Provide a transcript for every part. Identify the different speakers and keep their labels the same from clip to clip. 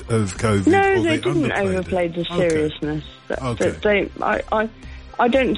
Speaker 1: of COVID?
Speaker 2: No, they didn't overplay the seriousness.
Speaker 1: Okay.
Speaker 2: I don't.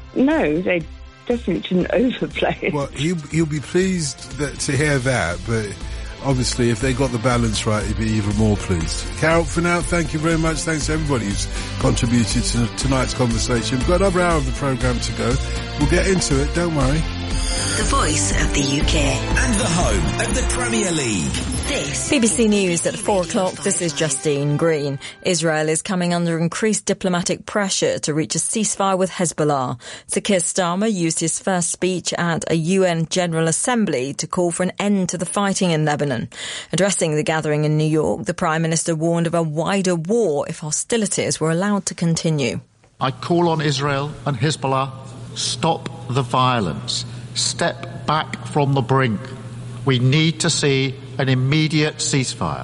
Speaker 2: No, they definitely didn't overplay it.
Speaker 1: Well, he'll be pleased to hear that, but obviously if they got the balance right, he'd be even more pleased. Carol, for now, thank you very much. Thanks to everybody who's contributed to tonight's conversation. We've got another hour of the programme to go. We'll get into it, don't worry.
Speaker 3: The voice of the UK.
Speaker 4: And the home of the Premier League.
Speaker 3: This
Speaker 5: BBC News at 4 o'clock. This is Justine Green. Israel is coming under increased diplomatic pressure to reach a ceasefire with Hezbollah. Sir Keir Starmer used his first speech at a UN General Assembly to call for an end to the fighting in Lebanon. Addressing the gathering in New York, the Prime Minister warned of a wider war if hostilities were allowed to continue.
Speaker 6: I call on Israel and Hezbollah, stop the violence. Step back from the brink. We need to see an immediate ceasefire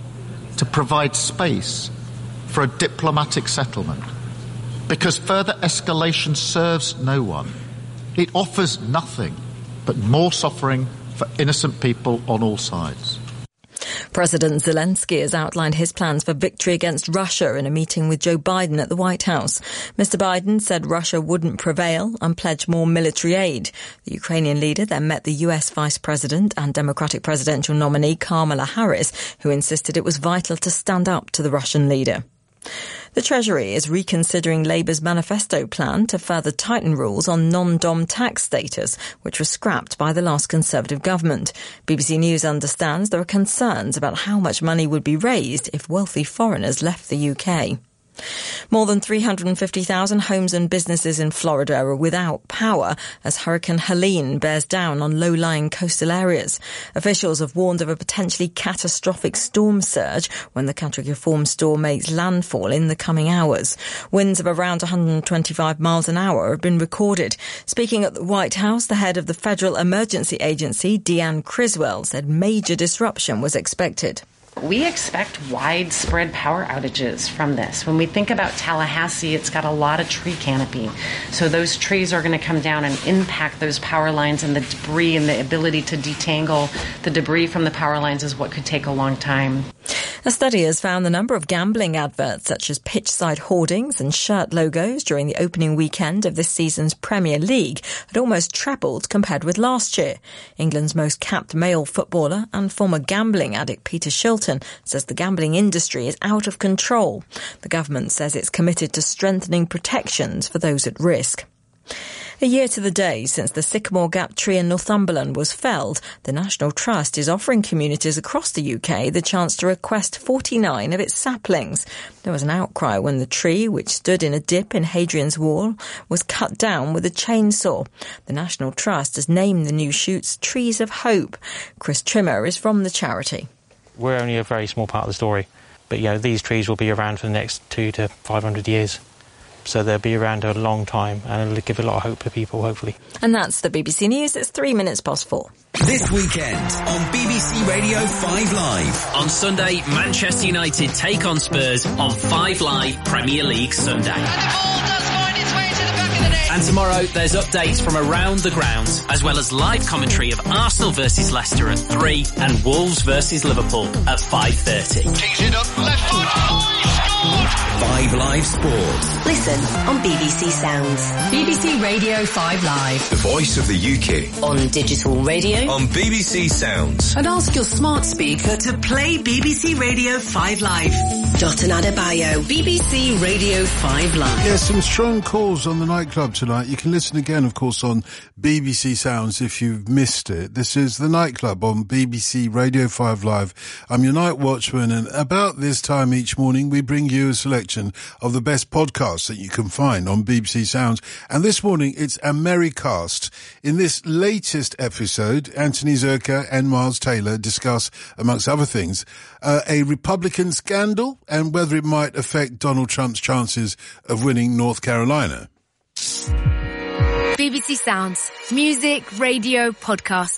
Speaker 6: to provide space for a diplomatic settlement, because further escalation serves no one. It offers nothing but more suffering for innocent people on all sides.
Speaker 5: President Zelensky has outlined his plans for victory against Russia in a meeting with Joe Biden at the White House. Mr. Biden said Russia wouldn't prevail and pledged more military aid. The Ukrainian leader then met the US Vice President and Democratic presidential nominee Kamala Harris, who insisted it was vital to stand up to the Russian leader. The Treasury is reconsidering Labour's manifesto plan to further tighten rules on non-dom tax status, which was scrapped by the last Conservative government. BBC News understands there are concerns about how much money would be raised if wealthy foreigners left the UK. More than 350,000 homes and businesses in Florida are without power as Hurricane Helene bears down on low-lying coastal areas. Officials have warned of a potentially catastrophic storm surge when the Category 4 storm makes landfall in the coming hours. Winds of around 125 miles an hour have been recorded. Speaking at the White House, the head of the Federal Emergency Agency, Deanne Criswell, said major disruption was expected.
Speaker 7: We expect widespread power outages from this. When we think about Tallahassee, it's got a lot of tree canopy. So those trees are going to come down and impact those power lines, and the debris and the ability to detangle the debris from the power lines is what could take a long time.
Speaker 5: A study has found the number of gambling adverts such as pitch-side hoardings and shirt logos during the opening weekend of this season's Premier League had almost trebled compared with last year. England's most capped male footballer and former gambling addict Peter Shilton says the gambling industry is out of control. The government says it's committed to strengthening protections for those at risk. A year to the day since the Sycamore Gap tree in Northumberland was felled, the National Trust is offering communities across the UK the chance to request 49 of its saplings. There was an outcry when the tree, which stood in a dip in Hadrian's Wall, was cut down with a chainsaw. The National Trust has named the new shoots Trees of Hope. Chris Trimmer is from the charity.
Speaker 8: We're only a very small part of the story, but these trees will be around for the next 200 to 500 years. So they'll be around a long time, and it'll give a lot of hope to people, hopefully.
Speaker 5: And that's the BBC News. It's 3 minutes past 4.
Speaker 4: This weekend on BBC Radio 5 Live.
Speaker 9: On Sunday, Manchester United take on Spurs on 5 Live Premier League Sunday.
Speaker 10: And the ball does find its way to the back of the net.
Speaker 9: And tomorrow, there's updates from around the grounds, as well as live commentary of Arsenal versus Leicester at 3 and Wolves versus Liverpool at 5:30.
Speaker 10: Kicks it up, left foot, he scored!
Speaker 4: 5 Live Sports.
Speaker 3: Listen on BBC Sounds.
Speaker 11: BBC Radio 5 Live.
Speaker 4: The voice of the UK.
Speaker 3: On digital radio.
Speaker 4: On BBC Sounds.
Speaker 11: And ask your smart speaker to play BBC Radio 5 Live.
Speaker 3: Dotun Adebayo. BBC Radio 5 Live.
Speaker 1: Yes, some strong calls on the nightclub tonight. You can listen again, of course, on BBC Sounds if you've missed it. This is the nightclub on BBC Radio 5 Live. I'm your night watchman, and about this time each morning we bring you a selection of the best podcasts that you can find on BBC Sounds. And this morning it's Americast. In this latest episode, Anthony Zerka and Miles Taylor discuss, amongst other things, a Republican scandal and whether it might affect Donald Trump's chances of winning North Carolina.
Speaker 12: BBC Sounds. Music, radio, podcasts.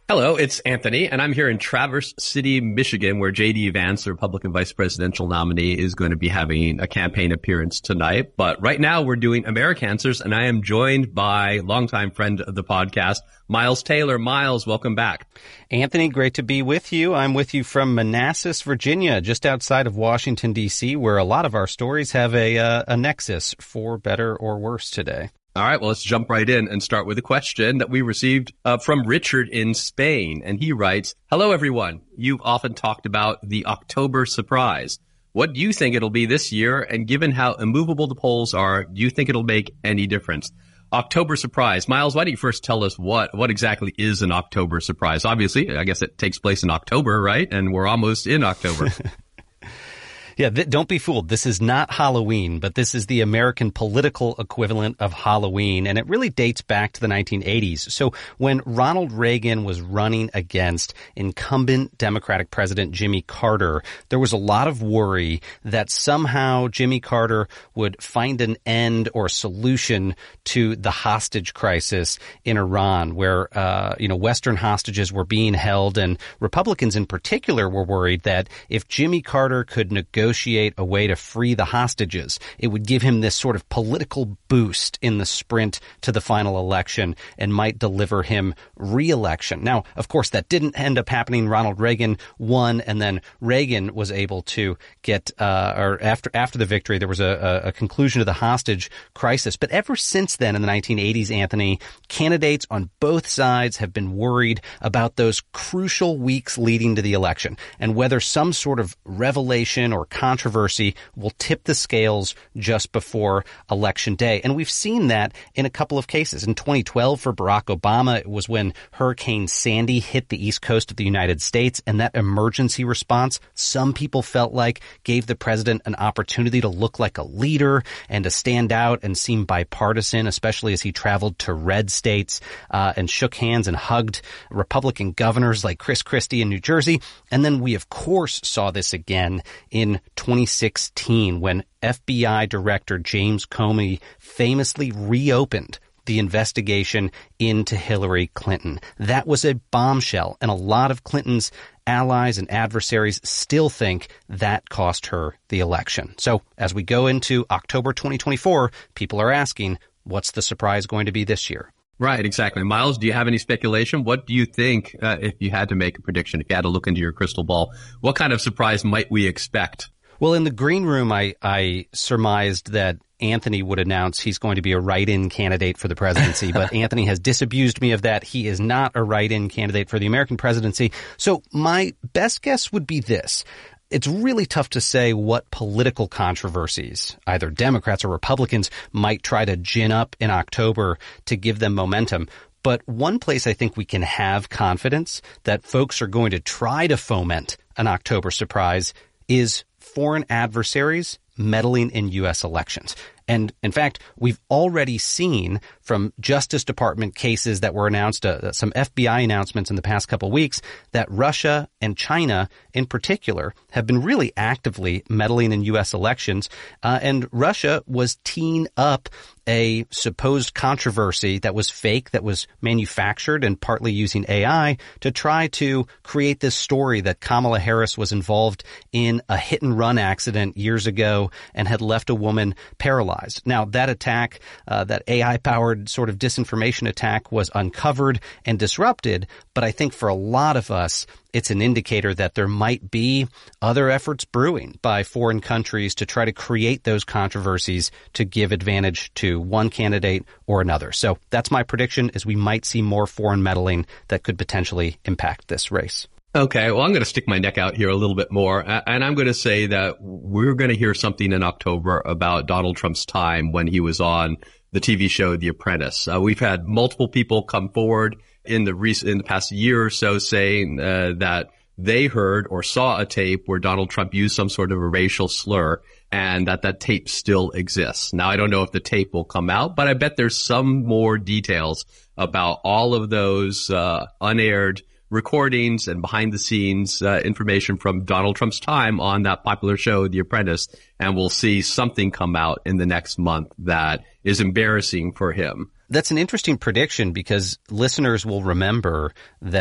Speaker 12: Hello, it's Anthony, and I'm here in Traverse City, Michigan, where J.D. Vance, the Republican vice presidential nominee, is going to be having a campaign appearance tonight. But right now we're doing Americanswers, and I am joined by longtime friend of the podcast, Miles Taylor. Miles, welcome back.
Speaker 13: Anthony, great to be with you. I'm with you from Manassas, Virginia, just outside of Washington, D.C., where a lot of our stories have a nexus, for better or worse today.
Speaker 12: All right, well, let's jump right in and start with a question that we received from Richard in Spain. And he writes, "Hello, everyone. You've often talked about the October surprise. What do you think it'll be this year? And given how immovable the polls are, do you think it'll make any difference?" October surprise. Miles, why don't you first tell us what exactly is an October surprise? Obviously, I guess it takes place in October, right? And we're almost in October.
Speaker 13: Yeah, don't be fooled. This is not Halloween, but this is the American political equivalent of Halloween, and it really dates back to the 1980s. So when Ronald Reagan was running against incumbent Democratic President Jimmy Carter, there was a lot of worry that somehow Jimmy Carter would find an end or a solution to the hostage crisis in Iran, where Western hostages were being held, and Republicans in particular were worried that if Jimmy Carter could negotiate a way to free the hostages, it would give him this sort of political boost in the sprint to the final election and might deliver him re-election. Now, of course, that didn't end up happening. Ronald Reagan won, and then Reagan was able to get, after the victory, there was a conclusion to the hostage crisis. But ever since then, in the 1980s, Anthony, candidates on both sides have been worried about those crucial weeks leading to the election and whether some sort of revelation or controversy will tip the scales just before Election Day. And we've seen that in a couple of cases. In 2012, for Barack Obama, it was when Hurricane Sandy hit the East Coast of the United States, and that emergency response, some people felt like, gave the president an opportunity to look like a leader and to stand out and seem bipartisan, especially as he traveled to red states and shook hands and hugged Republican governors like Chris Christie in New Jersey. And then we, of course, saw this again in 2016 when FBI Director James Comey famously reopened the investigation into Hillary Clinton. That was a bombshell, and a lot of Clinton's allies and adversaries still think that cost her the election. So as we go into October 2024, people are asking, what's the surprise going to be this year?
Speaker 12: Right, exactly. Miles, do you have any speculation? What do you think, if you had to make a prediction, if you had to look into your crystal ball, what kind of surprise might we expect?
Speaker 13: Well, in the green room, I surmised that Anthony would announce he's going to be a write-in candidate for the presidency, but Anthony has disabused me of that. He is not a write-in candidate for the American presidency. So my best guess would be this. It's really tough to say what political controversies either Democrats or Republicans might try to gin up in October to give them momentum. But one place I think we can have confidence that folks are going to try to foment an October surprise is foreign adversaries meddling in U.S. elections. And in fact, we've already seen from Justice Department cases that were announced, some FBI announcements in the past couple of weeks, that Russia and China in particular have been really actively meddling in U.S. elections. And Russia was teeing up a supposed controversy that was fake, that was manufactured and partly using AI to try to create this story that Kamala Harris was involved in a hit-and-run accident years ago and had left a woman paralyzed. Now, that attack, that AI-powered sort of disinformation attack, was uncovered and disrupted, but I think for a lot of us, it's an indicator that there might be other efforts brewing by foreign countries to try to create those controversies to give advantage to one candidate or another. So that's my prediction, is we might see more foreign meddling that could potentially impact this race.
Speaker 12: Okay, well, I'm going to stick my neck out here a little bit more, and I'm going to say that we're going to hear something in October about Donald Trump's time when he was on the TV show The Apprentice. We've had multiple people come forward in the past year or so saying that they heard or saw a tape where Donald Trump used some sort of a racial slur, and that tape still exists. Now, I don't know if the tape will come out, but I bet there's some more details about all of those unaired recordings and behind the scenes information from Donald Trump's time on that popular show, The Apprentice, and we'll see something come out in the next month that is embarrassing for him.
Speaker 13: That's an interesting prediction, because listeners will remember that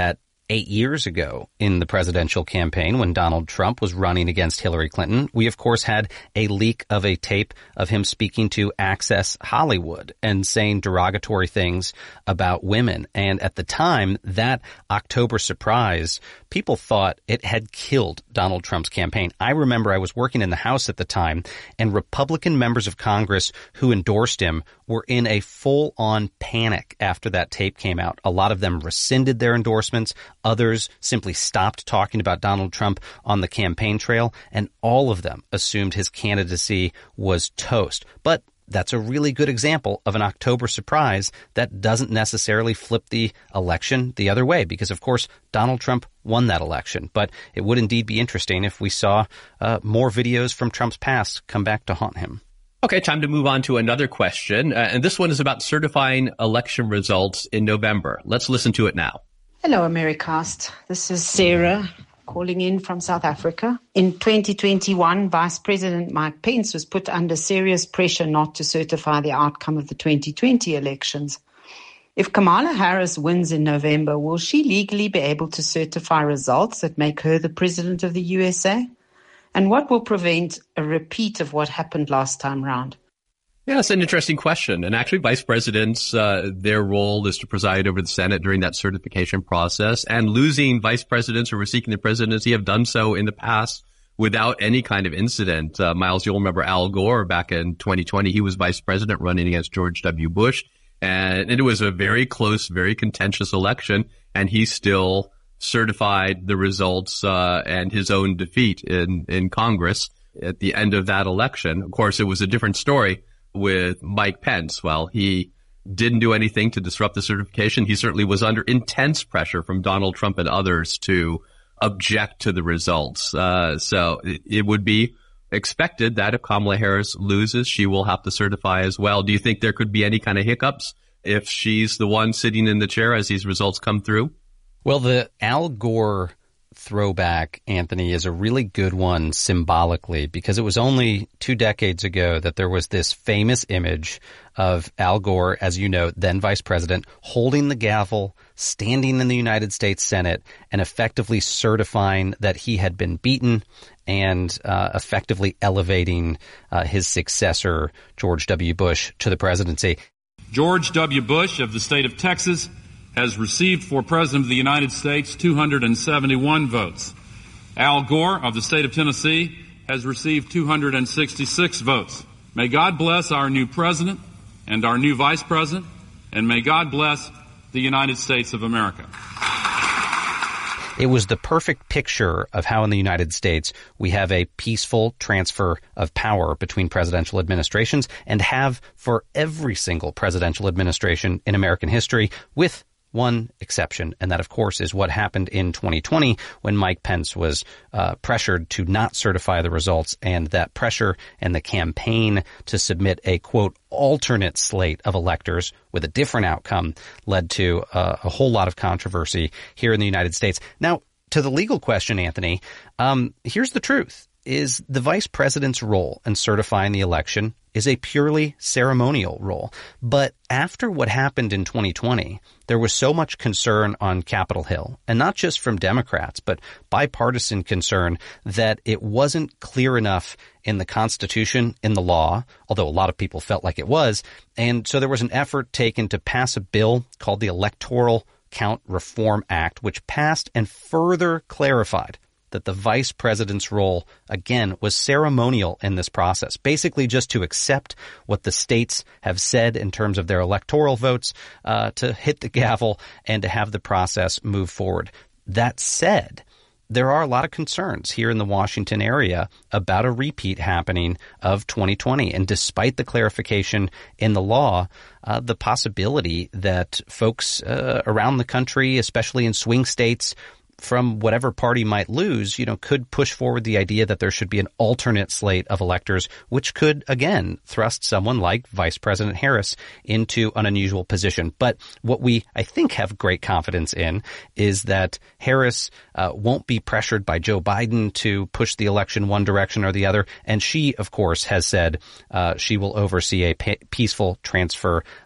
Speaker 13: 8 years ago in the presidential campaign when Donald Trump was running against Hillary Clinton, we of course had a leak of a tape of him speaking to Access Hollywood and saying derogatory things about women. And at the time, that October surprise, people thought it had killed Donald Trump's campaign. I remember I was working in the House at the time, and Republican members of Congress who endorsed him were in a full-on panic after that tape came out. A lot of them rescinded their endorsements. Others simply stopped talking about Donald Trump on the campaign trail, and all of them assumed his candidacy was toast. But that's a really good example of an October surprise that doesn't necessarily flip the election the other way, because, of course, Donald Trump won that election. But it would indeed be interesting if we saw more videos from Trump's past come back to haunt him.
Speaker 12: Okay, time to move on to another question. And this one is about certifying election results in November. Let's listen to it now.
Speaker 14: Hello, AmeriCast. This is Sarah calling in from South Africa. In 2021, Vice President Mike Pence was put under serious pressure not to certify the outcome of the 2020 elections. If Kamala Harris wins in November, will she legally be able to certify results that make her the president of the USA? And what will prevent a repeat of what happened last time round?
Speaker 12: Yeah, it's an interesting question. And actually, vice presidents, their role is to preside over the Senate during that certification process. And losing vice presidents who were seeking the presidency have done so in the past without any kind of incident. Miles, you'll remember Al Gore back in 2020. He was vice president running against George W. Bush. And it was a very close, very contentious election. And he still certified the results and his own defeat in Congress at the end of that election. Of course, it was a different story with Mike Pence. Well, he didn't do anything to disrupt the certification. He certainly was under intense pressure from Donald Trump and others to object to the results. So it would be expected that if Kamala Harris loses, she will have to certify as well. Do you think there could be any kind of hiccups if she's the one sitting in the chair as these results come through?
Speaker 13: Well, the Al Gore throwback, Anthony, is a really good one symbolically, because it was only 2 decades ago that there was this famous image of Al Gore, as you know, then vice president, holding the gavel, standing in the United States Senate, and effectively certifying that he had been beaten and effectively elevating his successor, George W. Bush, to the presidency.
Speaker 15: George W. Bush of the state of Texas has received for President of the United States 271 votes. Al Gore of the state of Tennessee has received 266 votes. May God bless our new president and our new vice president, and may God bless the United States of America.
Speaker 13: It was the perfect picture of how in the United States we have a peaceful transfer of power between presidential administrations, and have for every single presidential administration in American history, with one exception, and that, of course, is what happened in 2020 when Mike Pence was pressured to not certify the results, and that pressure and the campaign to submit a, quote, alternate slate of electors with a different outcome led to a whole lot of controversy here in the United States. Now, to the legal question, Anthony, here's the truth, is the vice president's role in certifying the election is a purely ceremonial role. But after what happened in 2020, there was so much concern on Capitol Hill, and not just from Democrats, but bipartisan concern, that it wasn't clear enough in the Constitution, in the law, although a lot of people felt like it was. And so there was an effort taken to pass a bill called the Electoral Count Reform Act, which passed and further clarified that the vice president's role, again, was ceremonial in this process, basically just to accept what the states have said in terms of their electoral votes, to hit the gavel and to have the process move forward. That said, there are a lot of concerns here in the Washington area about a repeat happening of 2020. And despite the clarification in the law, the possibility that folks around the country, especially in swing states, from whatever party might lose, could push forward the idea that there should be an alternate slate of electors, which could, again, thrust someone like Vice President Harris into an unusual position. But what we, I think, have great confidence in is that Harris won't be pressured by Joe Biden to push the election one direction or the other. And she, of course, has said she will oversee a peaceful transfer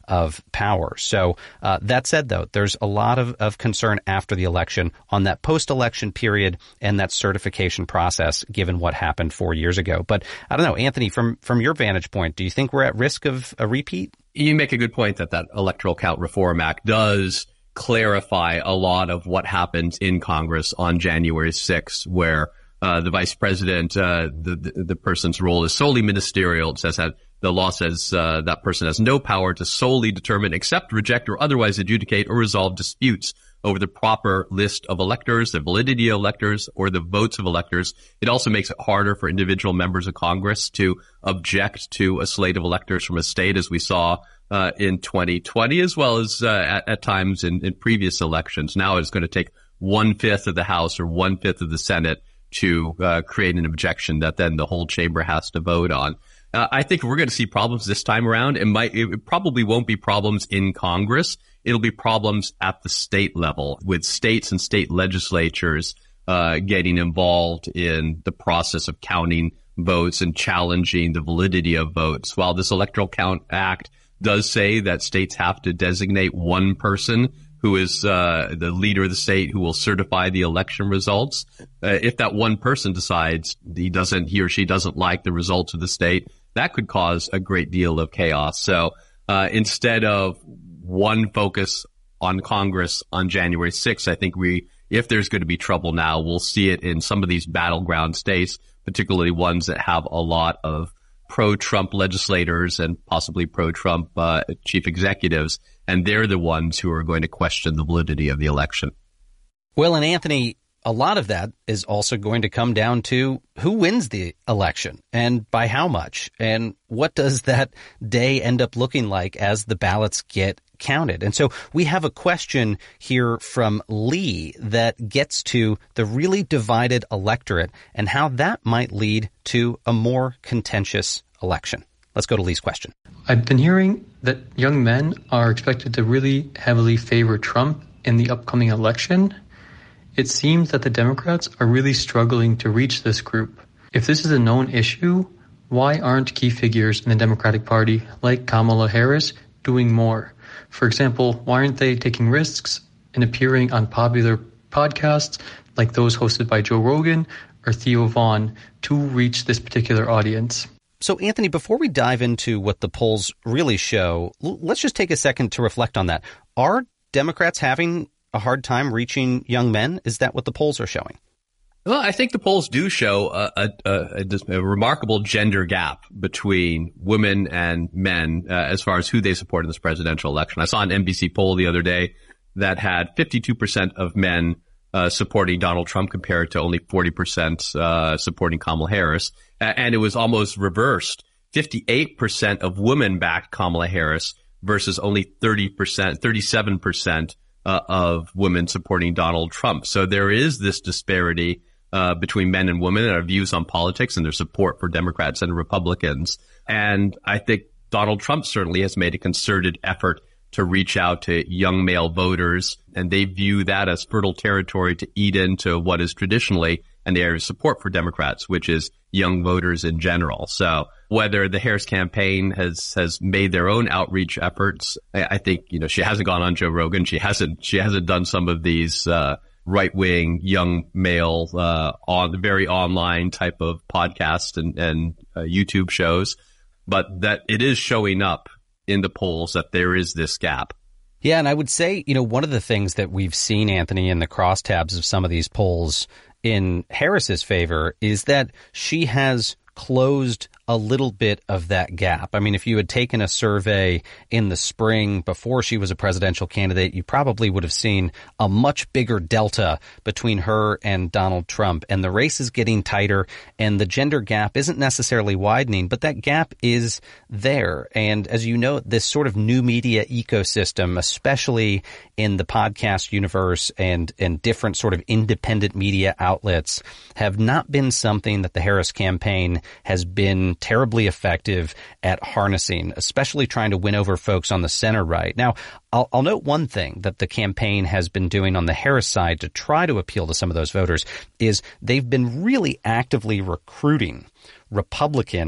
Speaker 13: of power. So that said, though, there's a lot of concern after the election on that post-election period and that certification process, given what happened 4 years ago. But I don't know, Anthony, from your vantage point, do you think we're at risk of a repeat?
Speaker 12: You make a good point that Electoral Count Reform Act does clarify a lot of what happens in Congress on January 6th, where the vice president, the person's role is solely ministerial. It says that the law says that person has no power to solely determine, accept, reject, or otherwise adjudicate or resolve disputes over the proper list of electors, the validity of electors, or the votes of electors. It also makes it harder for individual members of Congress to object to a slate of electors from a state, as we saw in 2020, as well as at times in previous elections. Now it's going to take 1/5 of the House or 1/5 of the Senate to create an objection that then the whole chamber has to vote on. I think we're going to see problems this time around. It probably won't be problems in Congress. It'll be problems at the state level, with states and state legislatures getting involved in the process of counting votes and challenging the validity of votes. While this Electoral Count Act does say that states have to designate one person who is the leader of the state who will certify the election results, if that one person decides he or she doesn't like the results of the state, that could cause a great deal of chaos. So instead of one focus on Congress on January 6th, I think if there's going to be trouble now, we'll see it in some of these battleground states, particularly ones that have a lot of pro-Trump legislators and possibly pro-Trump chief executives, and they're the ones who are going to question the validity of the election.
Speaker 13: Well, and Anthony, a lot of that is also going to come down to who wins the election and by how much, and what does that day end up looking like as the ballots get counted. And so we have a question here from Lee that gets to the really divided electorate and how that might lead to a more contentious election. Let's go to Lee's question.
Speaker 16: I've been hearing that young men are expected to really heavily favor Trump in the upcoming election. It seems that the Democrats are really struggling to reach this group. If this is a known issue, why aren't key figures in the Democratic Party, like Kamala Harris, doing more? For example, why aren't they taking risks and appearing on popular podcasts like those hosted by Joe Rogan or Theo Vaughn to reach this particular audience?
Speaker 13: So, Anthony, before we dive into what the polls really show, let's just take a second to reflect on that. Are Democrats having a hard time reaching young men? Is that what the polls are showing?
Speaker 12: Well, I think the polls do show a remarkable gender gap between women and men as far as who they support in this presidential election. I saw an NBC poll the other day that had 52% of men supporting Donald Trump compared to only 40% supporting Kamala Harris. And it was almost reversed. 58% of women backed Kamala Harris versus only 37% of women supporting Donald Trump. So there is this disparity between men and women and our views on politics and their support for Democrats and Republicans. And I think Donald Trump certainly has made a concerted effort to reach out to young male voters, and they view that as fertile territory to eat into what is traditionally an area of support for Democrats, which is young voters in general. So whether the Harris campaign has made their own outreach efforts, I think, she hasn't gone on Joe Rogan. She hasn't done some of these right-wing young male on very online type of podcasts and YouTube shows, but that it is showing up in the polls that there is this gap.
Speaker 13: Yeah, and I would say, one of the things that we've seen, Anthony, in the crosstabs of some of these polls in Harris's favor is that she has closed a little bit of that gap. I mean, if you had taken a survey in the spring before she was a presidential candidate, you probably would have seen a much bigger delta between her and Donald Trump. And the race is getting tighter and the gender gap isn't necessarily widening, but that gap is there. And as you know, this sort of new media ecosystem, especially in the podcast universe and different sort of independent media outlets, have not been something that the Harris campaign has been terribly effective at harnessing, especially trying to win over folks on the center right. Now, I'll note one thing that the campaign has been doing on the Harris side to try to appeal to some of those voters is they've been really actively recruiting Republicans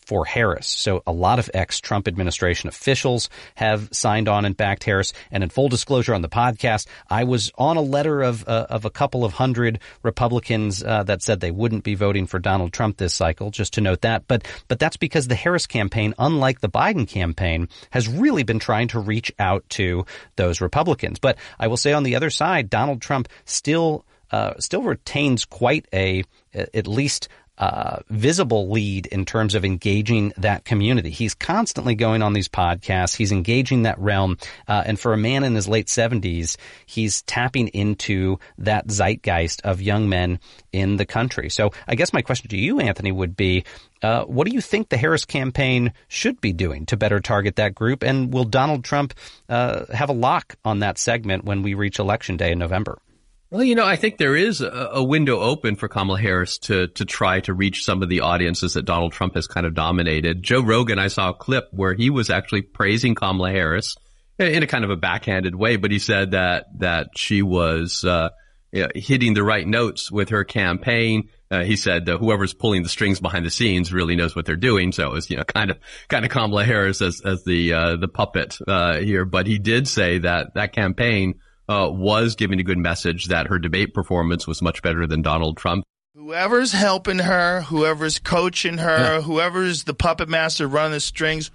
Speaker 13: for Harris. So a lot of ex-Trump administration officials have signed on and backed Harris. And in full disclosure on the podcast, I was on a letter of a couple of hundred Republicans that said they wouldn't be voting for Donald Trump this cycle, just to note that. But that's because the Harris campaign, unlike the Biden campaign, has really been trying to reach out to those Republicans. But I will say on the other side, Donald Trump still retains quite at least visible lead in terms of engaging that community. He's constantly going on these podcasts. He's engaging that realm. And for a man in his late 70s, he's tapping into that zeitgeist of young men in the country. So I guess my question to you, Anthony, would be, what do you think the Harris campaign should be doing to better target that group? And will Donald Trump have a lock on that segment when we reach Election Day in November?
Speaker 12: Well, I think there is a window open for Kamala Harris to try to reach some of the audiences that Donald Trump has kind of dominated. Joe Rogan, I saw a clip where he was actually praising Kamala Harris in a kind of a backhanded way, but he said that she was hitting the right notes with her campaign. He said whoever's pulling the strings behind the scenes really knows what they're doing. So it was, kind of Kamala Harris as the puppet here. But he did say that campaign was giving a good message, that her debate performance was much better than Donald Trump.
Speaker 17: Whoever's helping her, whoever's coaching her, whoever's the puppet master running the strings,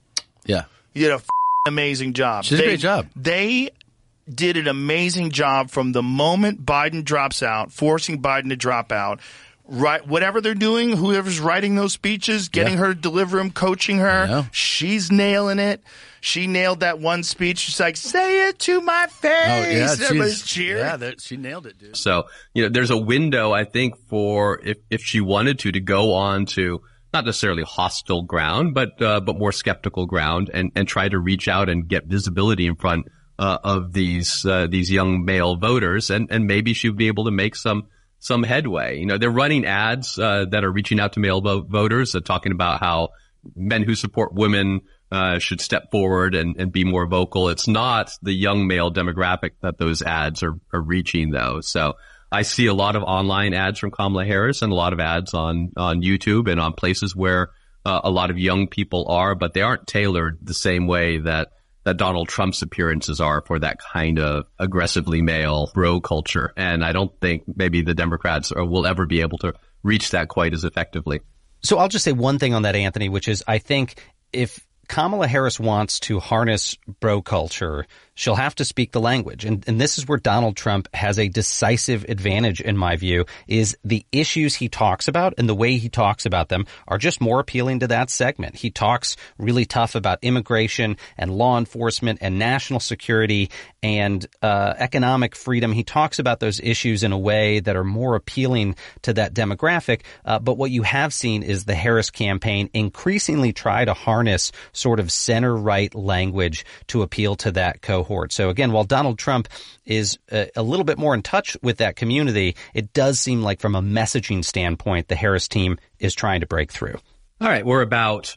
Speaker 17: you did a amazing job.
Speaker 18: She did a great job.
Speaker 17: They did an amazing job from the moment Biden drops out, forcing Biden to drop out. Right, whatever they're doing, whoever's writing those speeches, getting her to deliver them, coaching her, she's nailing it. She nailed that one speech. She's like, "Say it to my face."
Speaker 18: Oh, yeah,
Speaker 17: everybody's cheering.
Speaker 18: Yeah, she nailed it, dude.
Speaker 12: So, there's a window, I think, for if she wanted to go on to not necessarily hostile ground, but more skeptical ground, and try to reach out and get visibility in front of these young male voters, and maybe she would be able to make some headway. They're running ads that are reaching out to male voters, talking about how men who support women should step forward and be more vocal. It's not the young male demographic that those ads are reaching, though. So I see a lot of online ads from Kamala Harris and a lot of ads on YouTube and on places where a lot of young people are, but they aren't tailored the same way that Donald Trump's appearances are for that kind of aggressively male bro culture. And I don't think maybe the Democrats will ever be able to reach that quite as effectively.
Speaker 13: So I'll just say one thing on that, Anthony, which is I think if Kamala Harris wants to harness bro culture, she'll have to speak the language. And this is where Donald Trump has a decisive advantage, in my view, is the issues he talks about and the way he talks about them are just more appealing to that segment. He talks really tough about immigration and law enforcement and national security and economic freedom. He talks about those issues in a way that are more appealing to that demographic. But what you have seen is the Harris campaign increasingly try to harness sort of center-right language to appeal to that cohort. So again, while Donald Trump is a little bit more in touch with that community, it does seem like from a messaging standpoint, the Harris team is trying to break through.
Speaker 12: All right, we're about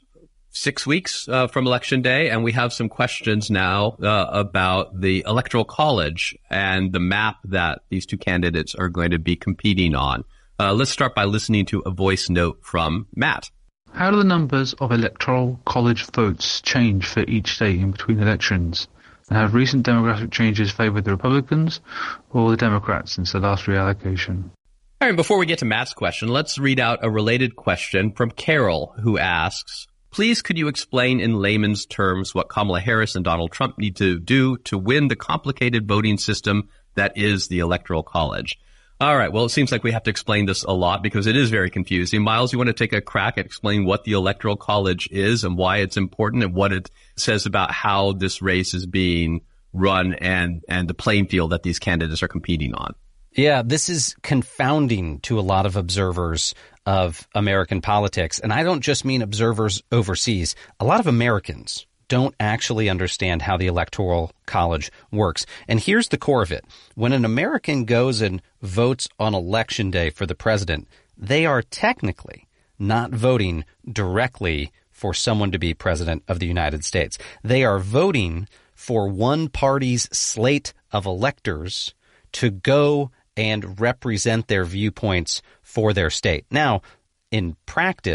Speaker 12: 6 weeks from Election Day, and we have some questions now about the Electoral College and the map that these two candidates are going to be competing on. Let's start by listening to a voice note from Matt.
Speaker 19: How do the numbers of Electoral College votes change for each state in between elections? And have recent demographic changes favoured the Republicans or the Democrats since the last reallocation?
Speaker 12: All right, before we get to Matt's question, let's read out a related question from Carol, who asks, please could you explain in layman's terms what Kamala Harris and Donald Trump need to do to win the complicated voting system that is the Electoral College? All right, well, it seems like we have to explain this a lot because it is very confusing. Miles, you want to take a crack at explaining what the Electoral College is and why it's important and what it says about how this race is being run and the playing field that these candidates are competing on?
Speaker 13: Yeah, this is confounding to a lot of observers of American politics. And I don't just mean observers overseas. A lot of Americans don't actually understand how the Electoral College works. And here's the core of it. When an American goes and votes on Election Day for the president, they are technically not voting directly for someone to be president of the United States. They are voting for one party's slate of electors to go and represent their viewpoints for their state. Now, in practice,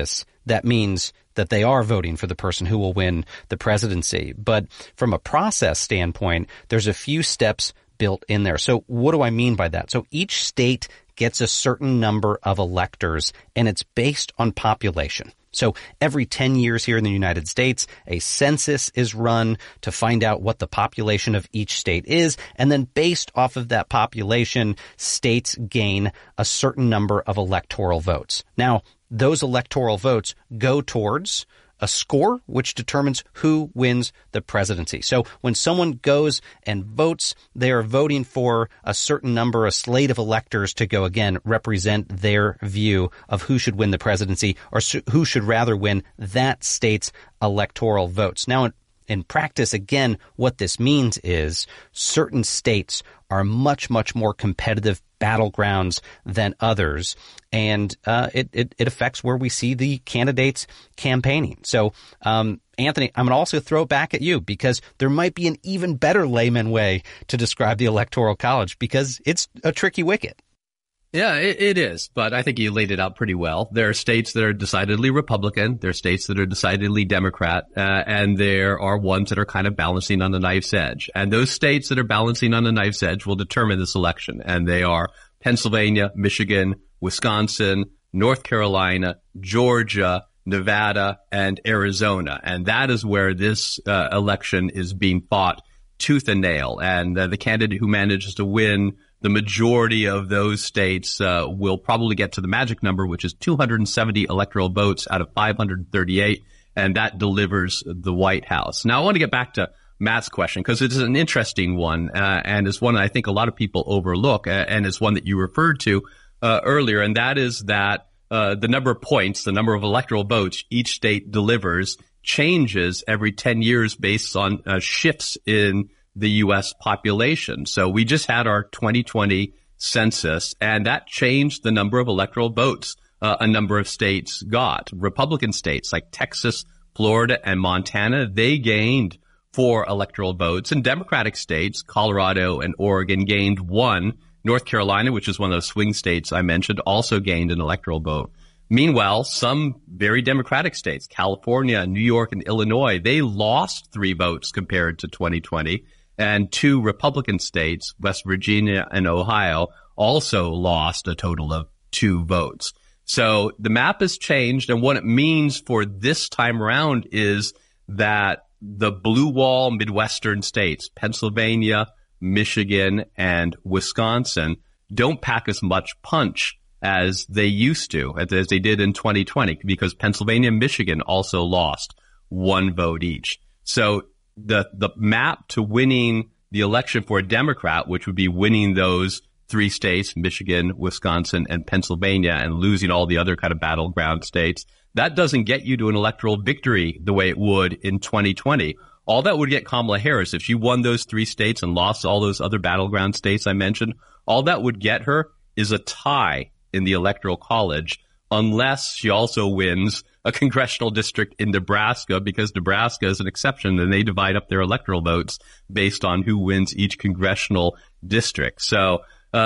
Speaker 13: that means that they are voting for the person who will win the presidency. But from a process standpoint, there's a few steps built in there. So what do I mean by that? So each state gets a certain number of electors, and it's based on population. So every 10 years here in the United States, a census is run to find out what the population of each state is. And then based off of that population, states gain a certain number of electoral votes. Now, those electoral votes go towards a score which determines who wins the presidency. So when someone goes and votes, they are voting for a certain number, a slate of electors to go again represent their view of who should win the presidency, or who should rather win that state's electoral votes. Now, in practice, again, what this means is certain states are much, much more competitive battlegrounds than others, and it affects where we see the candidates campaigning. So, Anthony, I'm going to also throw it back at you, because there might be an even better layman way to describe the Electoral College, because it's a tricky wicket.
Speaker 12: Yeah, it is, but I think you laid it out pretty well. There are states that are decidedly Republican, there are states that are decidedly Democrat, and there are ones that are kind of balancing on the knife's edge. And those states that are balancing on the knife's edge will determine this election, and they are Pennsylvania, Michigan, Wisconsin, North Carolina, Georgia, Nevada, and Arizona. And that is where this election is being fought tooth and nail. And the candidate who manages to win the majority of those states will probably get to the magic number, which is 270 electoral votes out of 538, and that delivers the White House. Now, I want to get back to Matt's question, because it is an interesting one, and it's one that I think a lot of people overlook, and it's one that you referred to earlier, and that is that the number of points, the number of electoral votes each state delivers changes every 10 years based on shifts in the U.S. population. So we just had our 2020 census, and that changed the number of electoral votes a number of states got. Republican states like Texas, Florida, and Montana, they gained 4 electoral votes, and Democratic states, Colorado and Oregon, gained 1. North Carolina, which is one of those swing states I mentioned, also gained an electoral vote. Meanwhile, some very Democratic states, California, New York, and Illinois, they lost 3 votes compared to 2020. And 2 Republican states, West Virginia and Ohio, also lost a total of 2 votes. So the map has changed, and what it means for this time around is that the blue wall Midwestern states, Pennsylvania, Michigan, and Wisconsin, don't pack as much punch as they used to, as they did in 2020, because Pennsylvania and Michigan also lost 1 vote each. So the map to winning the election for a Democrat, which would be winning those 3 states, Michigan, Wisconsin, and Pennsylvania, and losing all the other kind of battleground states, that doesn't get you to an electoral victory the way it would in 2020. All that would get Kamala Harris, if she won those 3 states and lost all those other battleground states I mentioned, all that would get her is a tie in the Electoral College, unless she also wins a congressional district in Nebraska, because Nebraska is an exception, and they divide up their electoral votes based on who wins each congressional district. So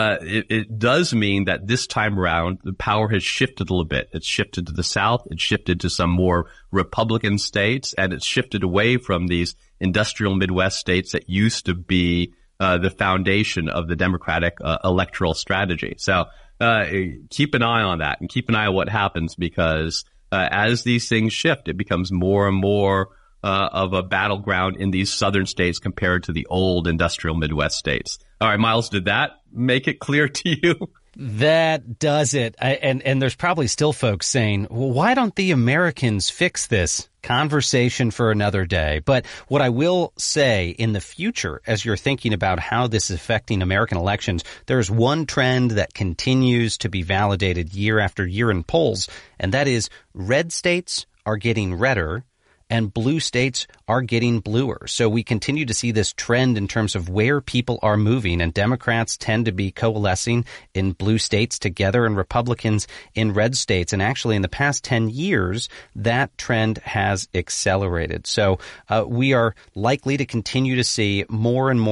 Speaker 12: it does mean that this time around, the power has shifted a little bit. It's shifted to the South, it's shifted to some more Republican states, and it's shifted away from these industrial Midwest states that used to be the foundation of the Democratic electoral strategy. So keep an eye on that, and keep an eye on what happens, because as these things shift, it becomes more and more of a battleground in these southern states compared to the old industrial Midwest states. All right, Miles, did that make it clear to you?
Speaker 13: That does it. And there's probably still folks saying, well, why don't the Americans fix this? Conversation for another day. But what I will say, in the future, as you're thinking about how this is affecting American elections, there's one trend that continues to be validated year after year in polls, and that is red states are getting redder and blue states are getting bluer. So we continue to see this trend in terms of where people are moving, and Democrats tend to be coalescing in blue states together and Republicans in red states. And actually, in the past 10 years, that trend has accelerated. So we are likely to continue to see more and more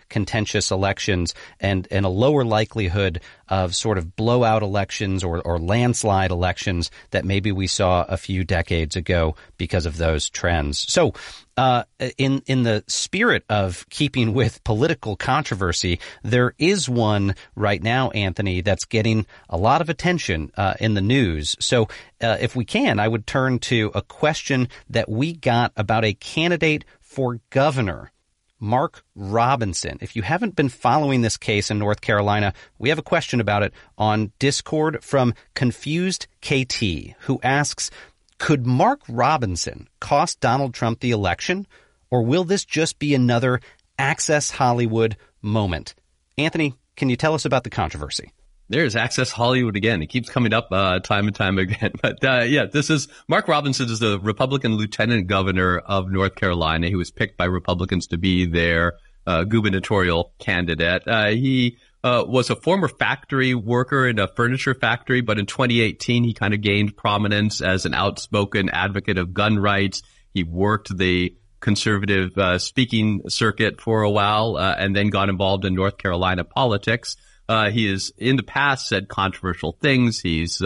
Speaker 13: contentious elections and a lower likelihood of sort of blowout elections or landslide elections that maybe we saw a few decades ago because of those trends. So in the spirit of keeping with political controversy, there is one right now, Anthony, that's getting a lot of attention in the news. So if we can, I would turn to a question that we got about a candidate for governor, Mark Robinson. If you haven't been following this case in North Carolina, we have a question about it on Discord from Confused KT, who asks, could Mark Robinson cost Donald Trump the election, or will this just be another Access Hollywood moment? Anthony, can you tell us about the controversy?
Speaker 12: There's Access Hollywood again. It keeps coming up time and time again. But this is Mark Robinson is the Republican lieutenant governor of North Carolina. He was picked by Republicans to be their gubernatorial candidate. He was a former factory worker in a furniture factory, but in 2018 he kind of gained prominence as an outspoken advocate of gun rights. He worked the conservative speaking circuit for a while and then got involved in North Carolina politics. He has in the past said controversial things. He's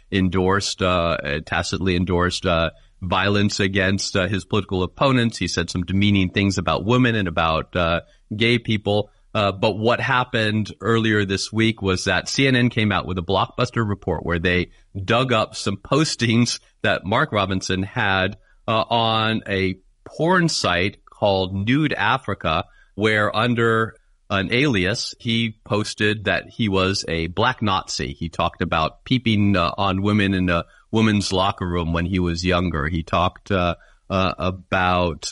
Speaker 12: tacitly endorsed violence against his political opponents. He said some demeaning things about women and about gay people. But what happened earlier this week was that CNN came out with a blockbuster report where they dug up some postings that Mark Robinson had on a porn site called Nude Africa, where under an alias, he posted that he was a black Nazi. He talked about peeping on women in a women's locker room when he was younger. He talked about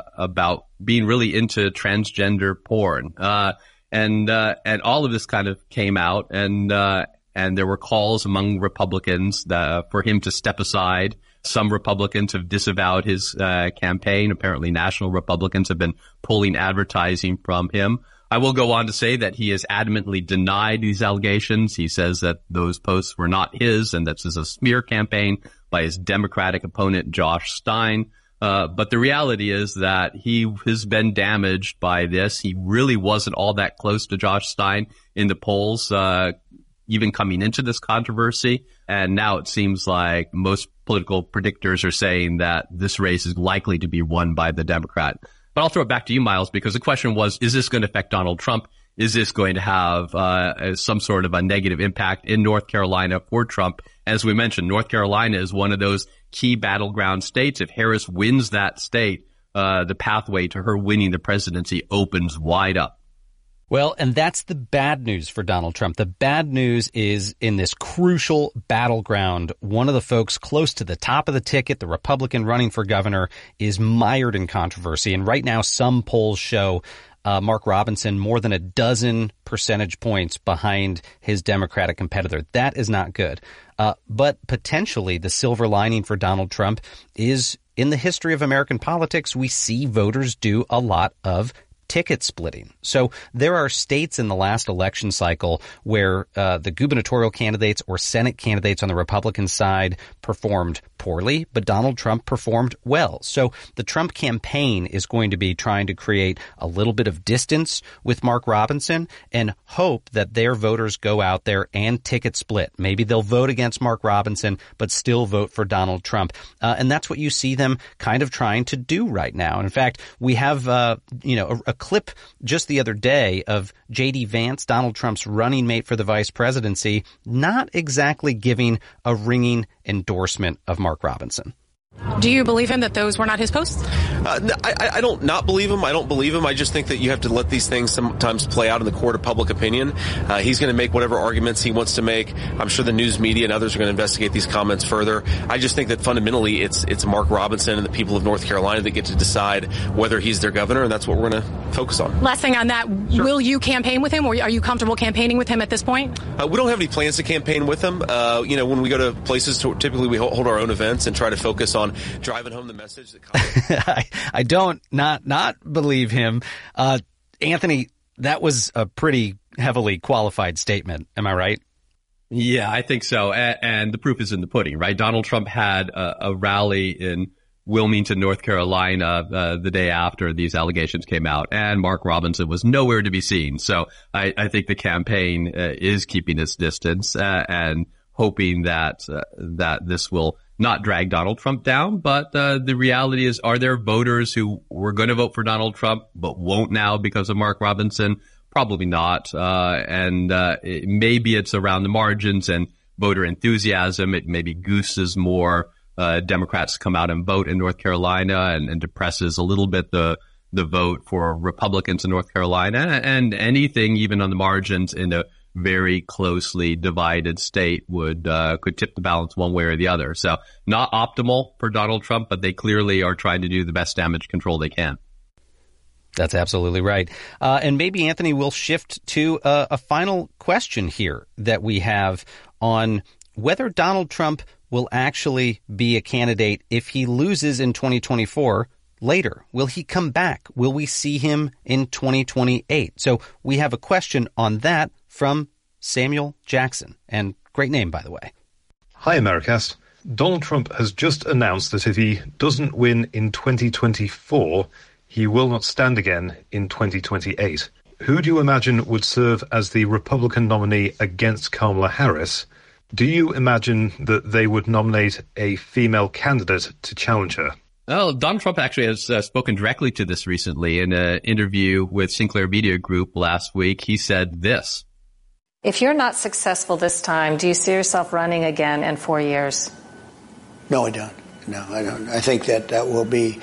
Speaker 12: being really into transgender porn. And all of this kind of came out, and there were calls among Republicans for him to step aside. Some Republicans have disavowed his campaign. Apparently, national Republicans have been pulling advertising from him. I will go on to say that he has adamantly denied these allegations. He says that those posts were not his, and this is a smear campaign by his Democratic opponent, Josh Stein. But the reality is that he has been damaged by this. He really wasn't all that close to Josh Stein in the polls, even coming into this controversy. And now it seems like most political predictors are saying that this race is likely to be won by the Democrat. But I'll throw it back to you, Miles, because the question was, is this going to affect Donald Trump? Is this going to have some sort of a negative impact in North Carolina for Trump? As we mentioned, North Carolina is one of those key battleground states. If Harris wins that state, the pathway to her winning the presidency opens wide up.
Speaker 13: Well, and that's the bad news for Donald Trump. The bad news is in this crucial battleground, one of the folks close to the top of the ticket, the Republican running for governor, is mired in controversy. And right now, some polls show Mark Robinson more than a dozen percentage points behind his Democratic competitor. That is not good. But potentially the silver lining for Donald Trump is in the history of American politics, we see voters do a lot of ticket splitting. So there are states in the last election cycle where the gubernatorial candidates or Senate candidates on the Republican side performed poorly, but Donald Trump performed well. So the Trump campaign is going to be trying to create a little bit of distance with Mark Robinson and hope that their voters go out there and ticket split. Maybe they'll vote against Mark Robinson, but still vote for Donald Trump. And that's what you see them kind of trying to do right now. And in fact, we have, a clip just the other day of J.D. Vance, Donald Trump's running mate for the vice presidency, not exactly giving a ringing endorsement of Mark Robinson.
Speaker 18: Do you believe him that those were not his posts?
Speaker 20: I don't not believe him. I don't believe him. I just think that you have to let these things sometimes play out in the court of public opinion. He's going to make whatever arguments he wants to make. I'm sure the news media and others are going to investigate these comments further. I just think that fundamentally it's Mark Robinson and the people of North Carolina that get to decide whether he's their governor, and that's what we're going to focus on.
Speaker 18: Last thing on that, sure. Will you campaign with him, or are you comfortable campaigning with him at this point?
Speaker 20: We don't have any plans to campaign with him. When we go to places, typically we hold our own events and try to focus on driving home the message that
Speaker 13: I don't not believe him. Anthony, that was a pretty heavily qualified statement. Am I right?
Speaker 12: Yeah, I think so. And the proof is in the pudding, right? Donald Trump had a rally in Wilmington, North Carolina, the day after these allegations came out, and Mark Robinson was nowhere to be seen. So I think the campaign is keeping its distance and hoping that this will not drag Donald Trump down. But the reality is, are there voters who were going to vote for Donald Trump but won't now because of Mark Robinson? Probably not. Maybe it's around the margins and voter enthusiasm. It maybe gooses more Democrats to come out and vote in North Carolina and depresses a little bit the vote for Republicans in North Carolina. And anything even on the margins in a very closely divided state could tip the balance one way or the other. So not optimal for Donald Trump, but they clearly are trying to do the best damage control they can.
Speaker 13: That's absolutely right. And maybe, Anthony, we'll shift to a final question here that we have on whether Donald Trump will actually be a candidate if he loses in 2024 later. Will he come back? Will we see him in 2028? So we have a question on that from Samuel Jackson. And great name, by the way.
Speaker 21: Hi, Americast. Donald Trump has just announced that if he doesn't win in 2024, he will not stand again in 2028. Who do you imagine would serve as the Republican nominee against Kamala Harris? Do you imagine that they would nominate a female candidate to challenge her?
Speaker 12: Well, Donald Trump actually has spoken directly to this recently in an interview with Sinclair Media Group last week. He said this.
Speaker 22: If you're not successful this time, do you see yourself running again in 4 years?
Speaker 23: No, I don't. No, I don't. I think that will be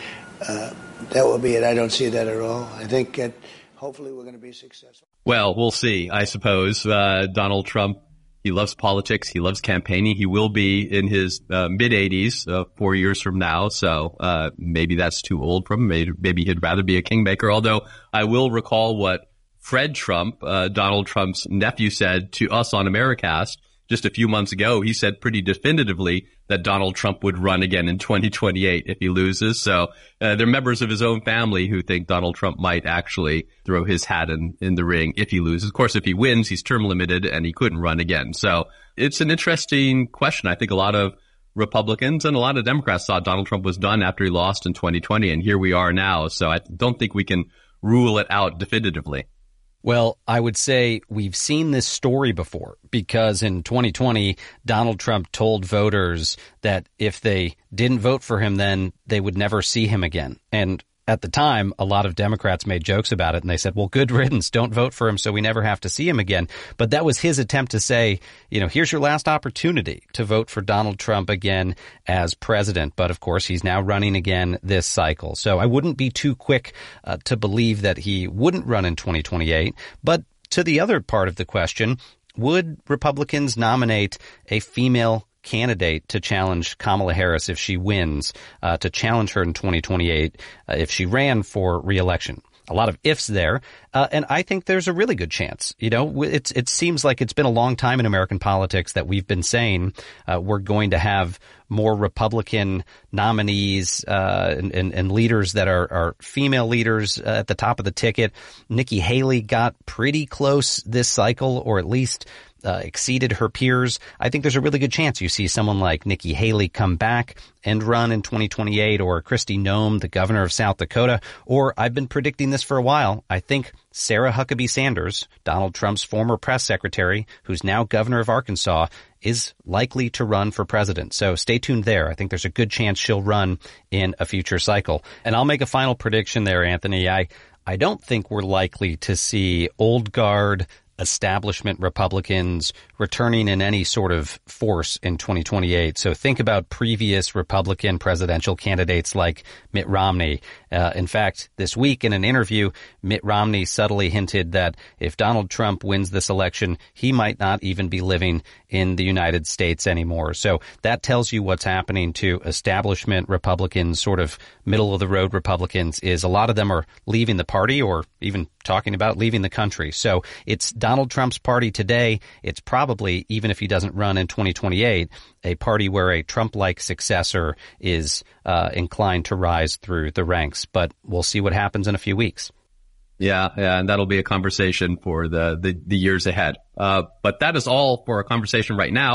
Speaker 23: it. I don't see that at all. I think that hopefully we're going to be successful.
Speaker 12: Well, we'll see, I suppose. Donald Trump, he loves politics. He loves campaigning. He will be in his mid-80s 4 years from now. So maybe that's too old for him. Maybe he'd rather be a kingmaker. Although I will recall what Fred Trump, Donald Trump's nephew, said to us on Americast just a few months ago. He said pretty definitively that Donald Trump would run again in 2028 if he loses. So there are members of his own family who think Donald Trump might actually throw his hat in the ring if he loses. Of course, if he wins, he's term limited and he couldn't run again. So it's an interesting question. I think a lot of Republicans and a lot of Democrats thought Donald Trump was done after he lost in 2020. And here we are now. So I don't think we can rule it out definitively.
Speaker 13: Well, I would say we've seen this story before because in 2020, Donald Trump told voters that if they didn't vote for him, then they would never see him again. And at the time, a lot of Democrats made jokes about it and they said, well, good riddance, don't vote for him so we never have to see him again. But that was his attempt to say, here's your last opportunity to vote for Donald Trump again as president. But of course, he's now running again this cycle. So I wouldn't be too quick to believe that he wouldn't run in 2028. But to the other part of the question, would Republicans nominate a female candidate to challenge Kamala Harris if she wins, to challenge her in 2028 if she ran for re-election? A lot of ifs there. And I think there's a really good chance. It seems like it's been a long time in American politics that we've been saying we're going to have more Republican nominees and leaders that are female leaders at the top of the ticket. Nikki Haley got pretty close this cycle, or at least exceeded her peers. I think there's a really good chance you see someone like Nikki Haley come back and run in 2028, or Kristi Noem, the governor of South Dakota, or I've been predicting this for a while. I think Sarah Huckabee Sanders, Donald Trump's former press secretary, who's now governor of Arkansas, is likely to run for president. So stay tuned there. I think there's a good chance she'll run in a future cycle. And I'll make a final prediction there, Anthony. I don't think we're likely to see old guard establishment Republicans returning in any sort of force in 2028. So think about previous Republican presidential candidates like Mitt Romney. In fact, this week in an interview, Mitt Romney subtly hinted that if Donald Trump wins this election, he might not even be living in the United States anymore. So that tells you what's happening to establishment Republicans, sort of middle-of-the-road Republicans, is a lot of them are leaving the party or even talking about leaving the country. So it's Donald Trump's party today. It's probably, even if he doesn't run in 2028, a party where a Trump-like successor is inclined to rise through the ranks. But we'll see what happens in a few weeks.
Speaker 12: Yeah, and that'll be a conversation for the years ahead. But that is all for our conversation right now.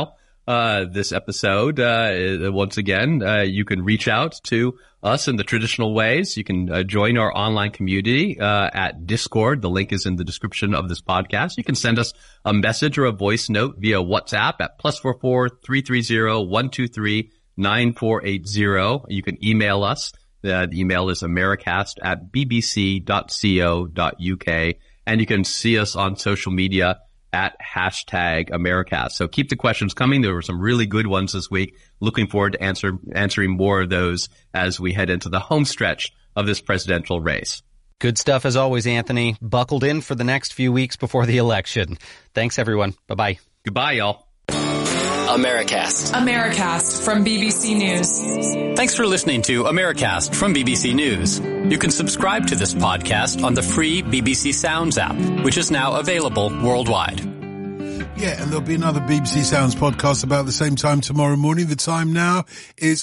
Speaker 12: this episode, once again, you can reach out to us in the traditional ways. You can join our online community at Discord. The link is in the description of this podcast. You can send us a message or a voice note via WhatsApp at +44 330 123 9480. You can email us. The email is americast@bbc.co.uk. And you can see us on social media at #Americast. So keep the questions coming. There were some really good ones this week. Looking forward to answering more of those as we head into the home stretch of this presidential race.
Speaker 13: Good stuff as always, Anthony. Buckled in for the next few weeks before the election. Thanks, everyone. Bye-bye.
Speaker 12: Goodbye, y'all.
Speaker 2: Americast from BBC News.
Speaker 9: Thanks for listening to Americast from BBC News. You can subscribe to this podcast on the free BBC Sounds app, which is now available worldwide.
Speaker 1: Yeah, and there'll be another BBC Sounds podcast about the same time tomorrow morning. The time now is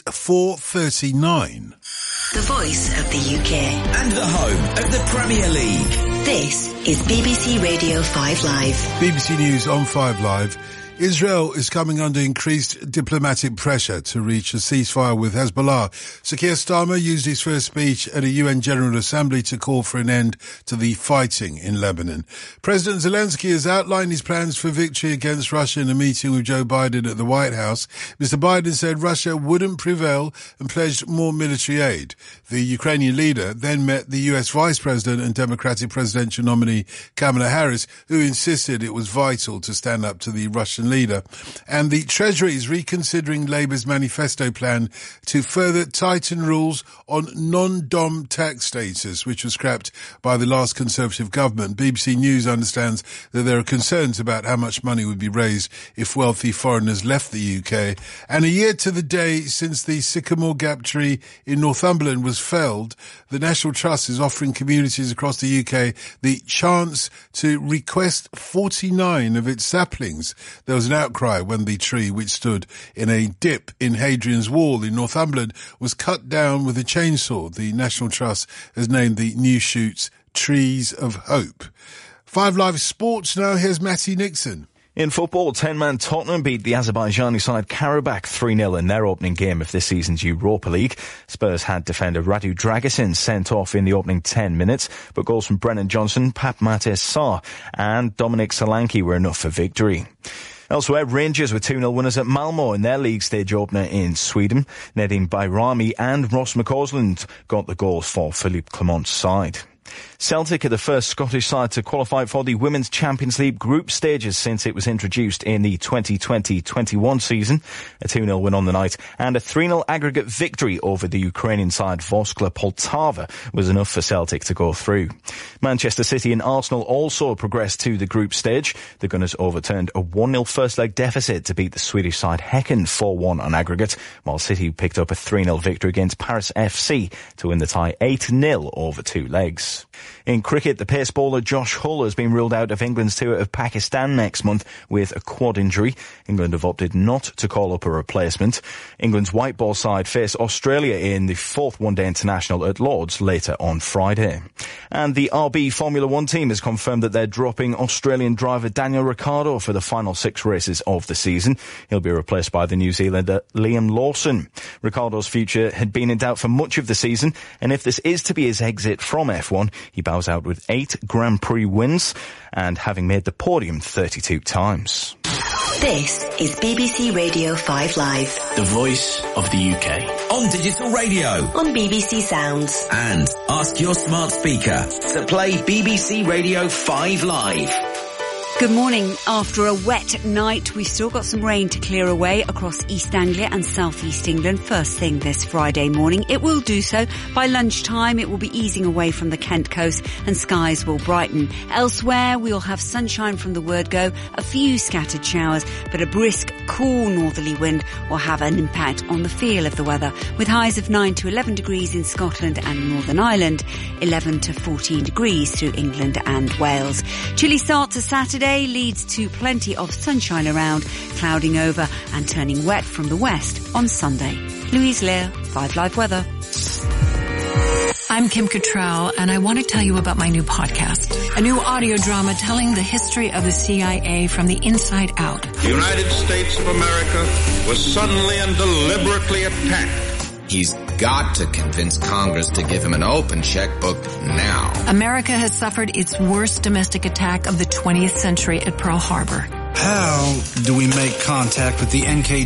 Speaker 1: 4:39.
Speaker 3: The voice of the UK.
Speaker 4: And the home of the Premier League.
Speaker 3: This is BBC Radio 5 Live.
Speaker 1: BBC News on 5 Live. Israel is coming under increased diplomatic pressure to reach a ceasefire with Hezbollah. Sir Keir Starmer used his first speech at a UN General Assembly to call for an end to the fighting in Lebanon. President Zelensky has outlined his plans for victory against Russia in a meeting with Joe Biden at the White House. Mr. Biden said Russia wouldn't prevail and pledged more military aid. The Ukrainian leader then met the US Vice President and Democratic presidential nominee Kamala Harris, who insisted it was vital to stand up to the Russian leader. And the Treasury is reconsidering Labour's manifesto plan to further tighten rules on non-dom tax status, which was scrapped by the last Conservative government. BBC News understands that there are concerns about how much money would be raised if wealthy foreigners left the UK. And a year to the day since the Sycamore Gap tree in Northumberland was felled, the National Trust is offering communities across the UK the chance to request 49 of its saplings. There was an outcry when the tree, which stood in a dip in Hadrian's Wall in Northumberland, was cut down with a chainsaw. The National Trust has named the new shoots Trees of Hope. 5 Live Sports now. Here's Matty Nixon.
Speaker 6: In football, 10-man Tottenham beat the Azerbaijani side Karabakh 3-0 in their opening game of this season's Europa League. Spurs had defender Radu Dragusin sent off in the opening 10 minutes, but goals from Brennan Johnson, Pape Matar Sarr and Dominic Solanke were enough for victory. Elsewhere, Rangers were 2-0 winners at Malmo in their league stage opener in Sweden. Nedim Bayrami and Ross McCausland got the goals for Philippe Clement's side. Celtic are the first Scottish side to qualify for the Women's Champions League group stages since it was introduced in the 2020-21 season. A 2-0 win on the night and a 3-0 aggregate victory over the Ukrainian side Voskla Poltava was enough for Celtic to go through. Manchester City and Arsenal also progressed to the group stage. The Gunners overturned a 1-0 first leg deficit to beat the Swedish side Häcken 4-1 on aggregate, while City picked up a 3-0 victory against Paris FC to win the tie 8-0 over 2 legs. In cricket, the pace bowler Josh Hull has been ruled out of England's tour of Pakistan next month with a quad injury. England have opted not to call up a replacement. England's white ball side face Australia in the 4th one-day international at Lord's later on Friday. And the RB Formula 1 team has confirmed that they're dropping Australian driver Daniel Ricciardo for the final 6 races of the season. He'll be replaced by the New Zealander Liam Lawson. Ricciardo's future had been in doubt for much of the season, and if this is to be his exit from F1, he bows out with 8 Grand Prix wins and having made the podium 32 times.
Speaker 3: This is BBC Radio 5 Live.
Speaker 4: The voice of the UK. On digital radio.
Speaker 3: On BBC Sounds.
Speaker 4: And ask your smart speaker to play BBC Radio 5 Live.
Speaker 7: Good morning. After a wet night, we've still got some rain to clear away across East Anglia and South East England first thing this Friday morning. It will do so. By lunchtime, it will be easing away from the Kent coast and skies will brighten. Elsewhere, we'll have sunshine from the word go, a few scattered showers, but a brisk, cool northerly wind will have an impact on the feel of the weather, with highs of 9 to 11 degrees in Scotland and Northern Ireland, 11 to 14 degrees through England and Wales. Chilly start to Saturday leads to plenty of sunshine around, clouding over and turning wet from the west on Sunday. Louise Lear, 5 Live Weather.
Speaker 2: I'm Kim Cattrall, and I want to tell you about my new podcast, a new audio drama telling the history of the CIA from the inside out.
Speaker 5: The United States of America was suddenly and deliberately attacked.
Speaker 8: He's got to convince Congress to give him an open checkbook now.
Speaker 2: America has suffered its worst domestic attack of the 20th century at Pearl Harbor.
Speaker 10: How do we make contact with the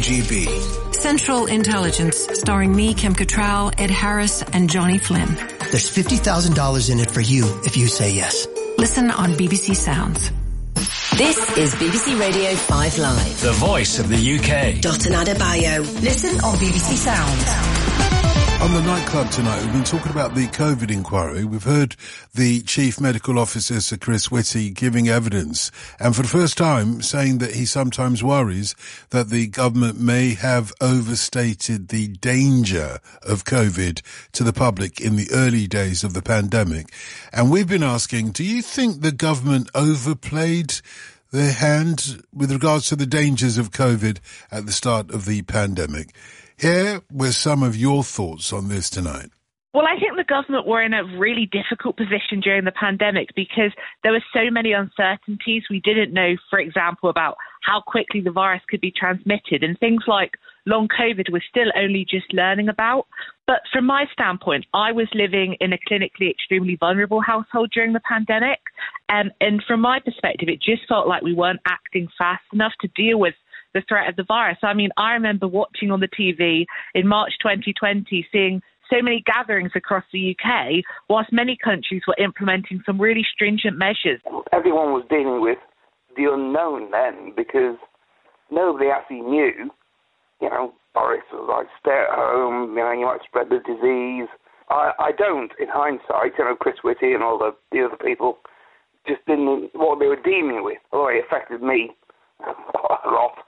Speaker 10: NKGB?
Speaker 2: Central Intelligence, starring me, Kim Cattrall, Ed Harris, and Johnny Flynn.
Speaker 24: There's $50,000 in it for you if you say yes.
Speaker 2: Listen on BBC Sounds.
Speaker 3: This is BBC Radio 5 Live.
Speaker 4: The voice of the UK.
Speaker 3: Dotun Adebayo. Listen on BBC Sounds.
Speaker 1: On the nightclub tonight, we've been talking about the COVID inquiry. We've heard the Chief Medical Officer, Sir Chris Whitty, giving evidence, and for the first time saying that he sometimes worries that the government may have overstated the danger of COVID to the public in the early days of the pandemic. And we've been asking, do you think the government overplayed their hand with regards to the dangers of COVID at the start of the pandemic? Here were some of your thoughts on this tonight.
Speaker 25: Well, I think the government were in a really difficult position during the pandemic because there were so many uncertainties. We didn't know, for example, about how quickly the virus could be transmitted, and things like long COVID we're still only just learning about. But from my standpoint, I was living in a clinically extremely vulnerable household during the pandemic. And from my perspective, it just felt like we weren't acting fast enough to deal with the threat of the virus. I mean, I remember watching on the TV in March 2020, seeing so many gatherings across the UK, whilst many countries were implementing some really stringent measures.
Speaker 26: Everyone was dealing with the unknown then because nobody actually knew. You know, Boris was like, stay at home, you know, you might spread the disease. I don't, in hindsight, you know, Chris Whitty and all the other people just didn't know what they were dealing with. Although it affected me quite a lot.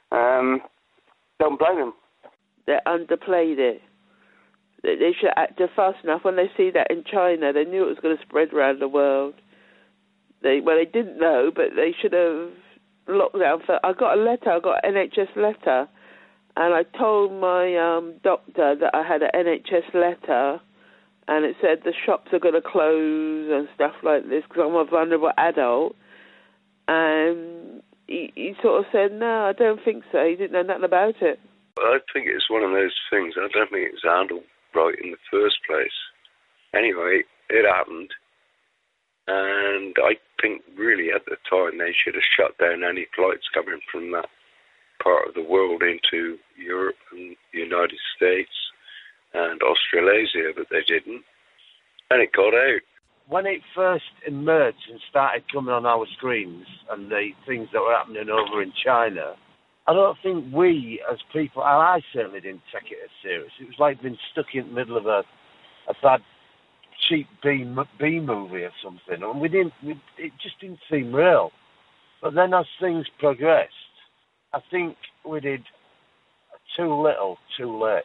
Speaker 26: Don't blame them.
Speaker 27: They underplayed it. They should act fast enough. When they see that in China, they knew it was going to spread around the world. They didn't know, but they should have locked down. I got an NHS letter, and I told my doctor that I had an NHS letter, and it said the shops are going to close and stuff like this because I'm a vulnerable adult. And he sort of said, no, I don't think so. He didn't know nothing about it.
Speaker 28: I think it's one of those things. I don't think it was handled right in the first place. Anyway, it happened. And I think really at the time they should have shut down any flights coming from that part of the world into Europe and the United States and Australasia, but they didn't. And it got out.
Speaker 29: When it first emerged and started coming on our screens and the things that were happening over in China, I don't think we as people, and I certainly didn't take it as serious. It was like being stuck in the middle of a bad, cheap B movie or something. And it just didn't seem real. But then as things progressed, I think we did too little, too late.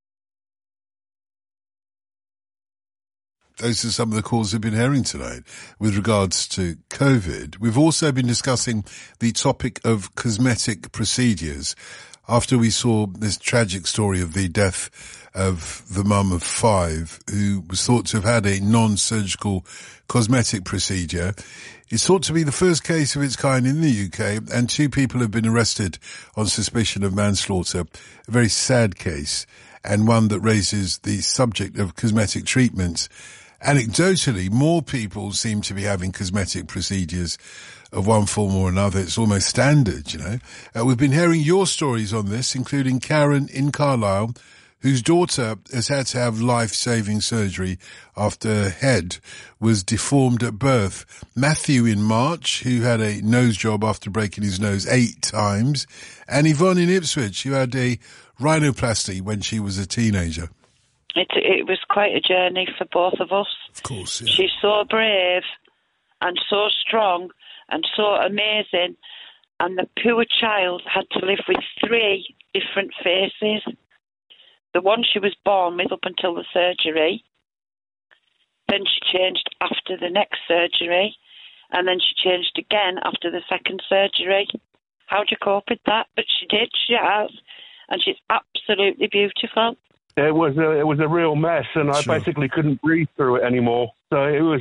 Speaker 1: Those are some of the calls we've been hearing tonight with regards to COVID. We've also been discussing the topic of cosmetic procedures after we saw this tragic story of the death of the mum of 5 who was thought to have had a non-surgical cosmetic procedure. It's thought to be the first case of its kind in the UK, and 2 people have been arrested on suspicion of manslaughter. A very sad case, and one that raises the subject of cosmetic treatments. Anecdotally, more people seem to be having cosmetic procedures of one form or another. It's almost standard, you know. We've been hearing your stories on this, including Karen in Carlisle, whose daughter has had to have life-saving surgery after her head was deformed at birth. Matthew in March, who had a nose job after breaking his nose 8 times. And Yvonne in Ipswich, who had a rhinoplasty when she was a teenager.
Speaker 30: It was quite a journey for both of us.
Speaker 1: Of course, yeah.
Speaker 30: She's so brave and so strong and so amazing, and the poor child had to live with 3 different faces. The one she was born with up until the surgery, then she changed after the next surgery, and then she changed again after the second surgery. How do you cope with that? But she did, she has, and she's absolutely beautiful.
Speaker 11: It was a real mess, and I basically couldn't breathe through it anymore. So it was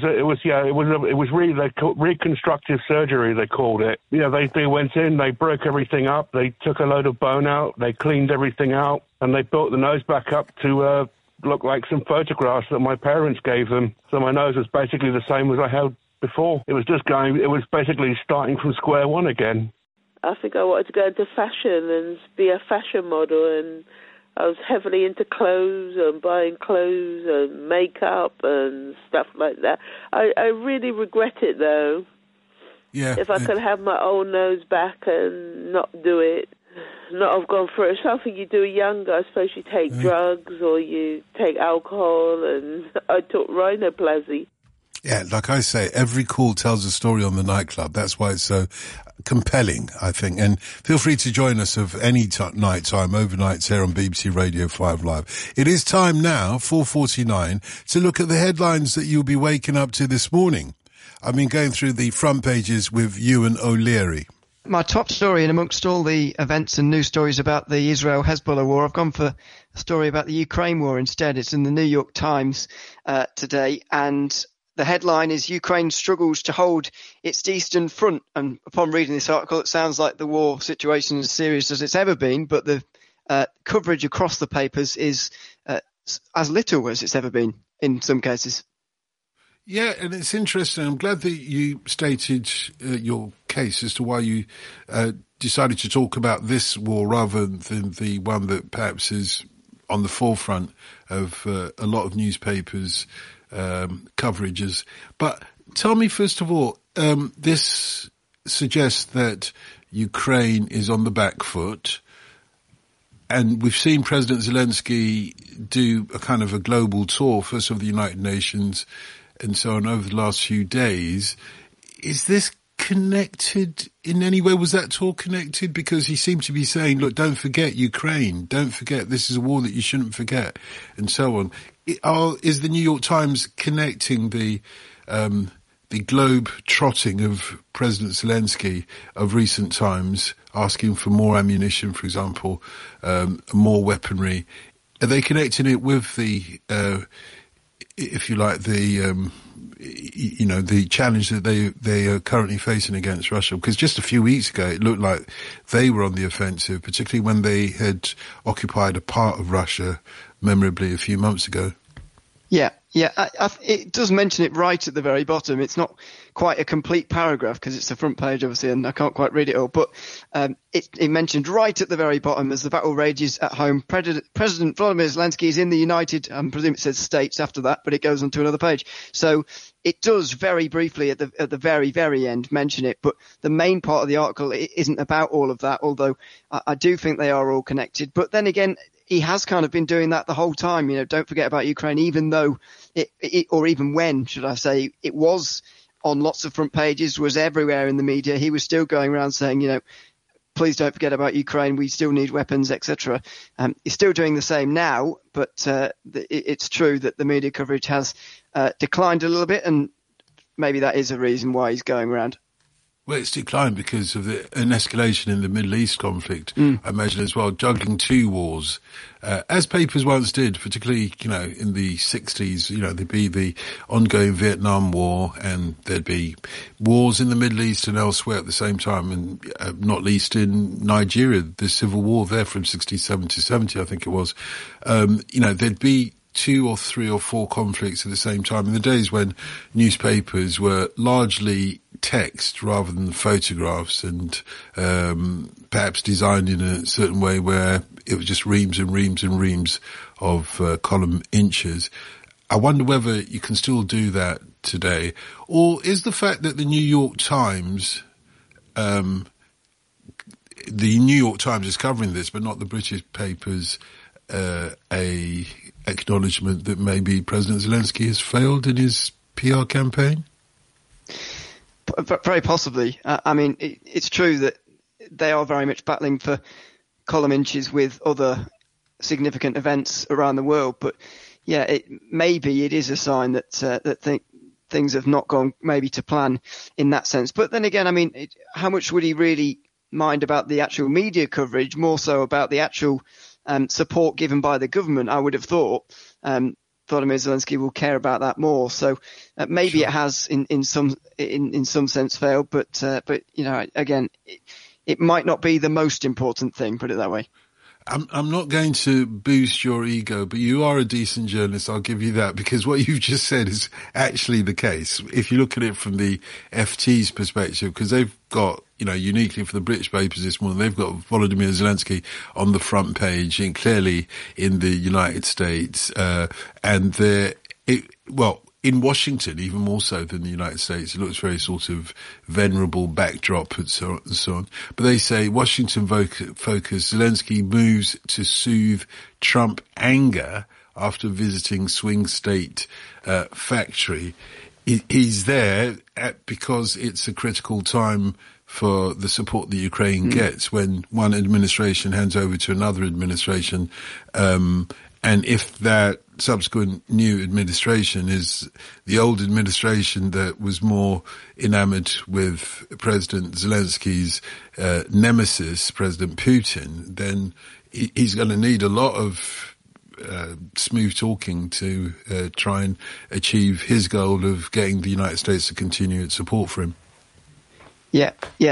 Speaker 11: reconstructive surgery, they called it. Yeah, they went in, they broke everything up, they took a load of bone out, they cleaned everything out, and they built the nose back up to look like some photographs that my parents gave them. So my nose was basically the same as I had before. It was basically starting from square one again.
Speaker 27: I think I wanted to go into fashion and be a fashion model, and I was heavily into clothes and buying clothes and makeup and stuff like that. I really regret it, though.
Speaker 1: Yeah.
Speaker 27: If I could have my old nose back and not do it, not have gone through it. It's something you do younger. I suppose you take drugs or you take alcohol, and I took rhinoplasty.
Speaker 1: Yeah, like I say, every call tells a story on the nightclub. That's why it's so compelling, I think. And feel free to join us of any night time, overnights here on BBC Radio 5 Live. It is time now, 4:49, to look at the headlines that you'll be waking up to this morning. I've been going through the front pages with Ewan O'Leary.
Speaker 14: My top story, and amongst all the events and news stories about the Israel-Hezbollah war, I've gone for a story about the Ukraine war instead. It's in the New York Times today, and the headline is Ukraine struggles to hold its eastern front. And upon reading this article, it sounds like the war situation is as serious as it's ever been, but the coverage across the papers is as little as it's ever been in some cases.
Speaker 1: Yeah, and it's interesting. I'm glad that you stated your case as to why you decided to talk about this war rather than the one that perhaps is on the forefront of a lot of newspapers' coverages. But tell me, first of all, this suggests that Ukraine is on the back foot, and we've seen President Zelensky do a kind of a global tour, first of the United Nations and so on, over the last few days. Is this connected in any way? Was that tour connected? Because he seemed to be saying, look, don't forget Ukraine, don't forget, this is a war that you shouldn't forget, and so on. Is the New York Times connecting the globe trotting of President Zelensky of recent times, asking for more ammunition, for example, more weaponry? Are they connecting it with the, if you like, the challenge that they are currently facing against Russia? Because just a few weeks ago, it looked like they were on the offensive, particularly when they had occupied a part of Russia, memorably a few months ago. Yeah. It does mention it right at the very bottom. It's not quite a complete paragraph because it's the front page, obviously, and I can't quite read it all. But it mentioned right at the very bottom, as the battle rages at home, President Volodymyr Zelensky is in the United, I presume it says States after that, but it goes on to another page. So it does very briefly at the very, very end mention it. But the main part of the article isn't about all of that, although I do think they are all connected. But then again, he has kind of been doing that the whole time. Don't forget about Ukraine, even though or even when, should I say, it was on lots of front pages, was everywhere in the media. He was still going around saying, please don't forget about Ukraine. We still need weapons, etc. He's still doing the same now, but it's true that the media coverage has declined a little bit, and maybe that is a reason why he's going around. Well, it's declined because of an escalation in the Middle East conflict, I imagine, as well, juggling two wars. As papers once did, particularly, in the 60s, there'd be the ongoing Vietnam War, and there'd be wars in the Middle East and elsewhere at the same time, and not least in Nigeria, the civil war there from 67 to 70, I think it was. There'd be 2 or 3 or 4 conflicts at the same time in the days when newspapers were largely text rather than photographs, and perhaps designed in a certain way where it was just reams and reams and reams of column inches. I wonder whether you can still do that today, or is the fact that the New York Times is covering this, but not the British papers, a acknowledgement that maybe President Zelensky has failed in his PR campaign? Very possibly. It's true that they are very much battling for column inches with other significant events around the world. But yeah, maybe it is a sign that things have not gone maybe to plan in that sense. But then again, how much would he really mind about the actual media coverage? More so about the actual
Speaker 14: support given by the government, I would have thought Volodymyr Zelensky will care about that more. So maybe it has in some sense failed, but again, it might not be the most important thing. Put it that way.
Speaker 1: I'm not going to boost your ego, but you are a decent journalist. I'll give you that, because what you've just said is actually the case. If you look at it from the FT's perspective, because they've got, uniquely for the British papers this morning, they've got Volodymyr Zelensky on the front page and clearly in the United States, in Washington, even more so than the United States, it looks very sort of venerable backdrop and so on. But they say Washington focus, Zelensky moves to soothe Trump anger after visiting swing state factory. He's there because it's a critical time for the support the Ukraine gets when one administration hands over to another administration. And if that subsequent new administration is the old administration that was more enamored with President Zelensky's nemesis, President Putin, then he's going to need a lot of smooth talking to try and achieve his goal of getting the United States to continue its support for him.
Speaker 14: Yeah,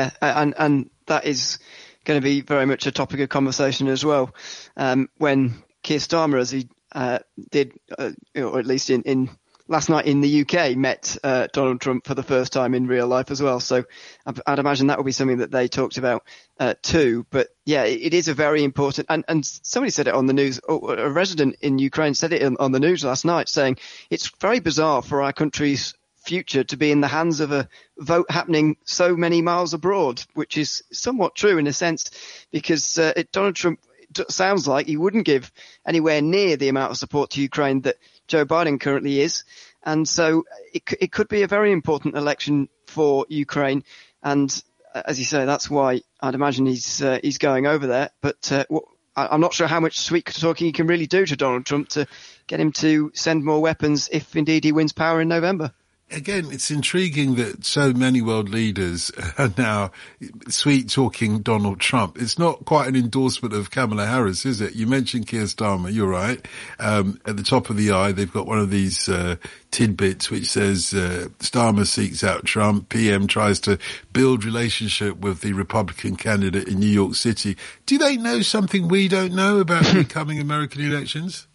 Speaker 14: and that is going to be very much a topic of conversation as well. When Keir Starmer, as he did, or at least in last night in the UK, met Donald Trump for the first time in real life as well. So I'd imagine that will be something that they talked about too. But yeah, it is a very important, and somebody said it on the news, a resident in Ukraine said it on the news last night, saying it's very bizarre for our country's future to be in the hands of a vote happening so many miles abroad, which is somewhat true in a sense, because Donald Trump sounds like he wouldn't give anywhere near the amount of support to Ukraine that Joe Biden currently is. And so it could be a very important election for Ukraine. And as you say, that's why I'd imagine he's going over there. But I'm not sure how much sweet talking he can really do to Donald Trump to get him to send more weapons if indeed he wins power in November.
Speaker 1: Again, it's intriguing that so many world leaders are now sweet-talking Donald Trump. It's not quite an endorsement of Kamala Harris, is it? You mentioned Keir Starmer, you're right. At the top of the eye, they've got one of these tidbits which says Starmer seeks out Trump, PM tries to build relationship with the Republican candidate in New York City. Do they know something we don't know about the coming American elections?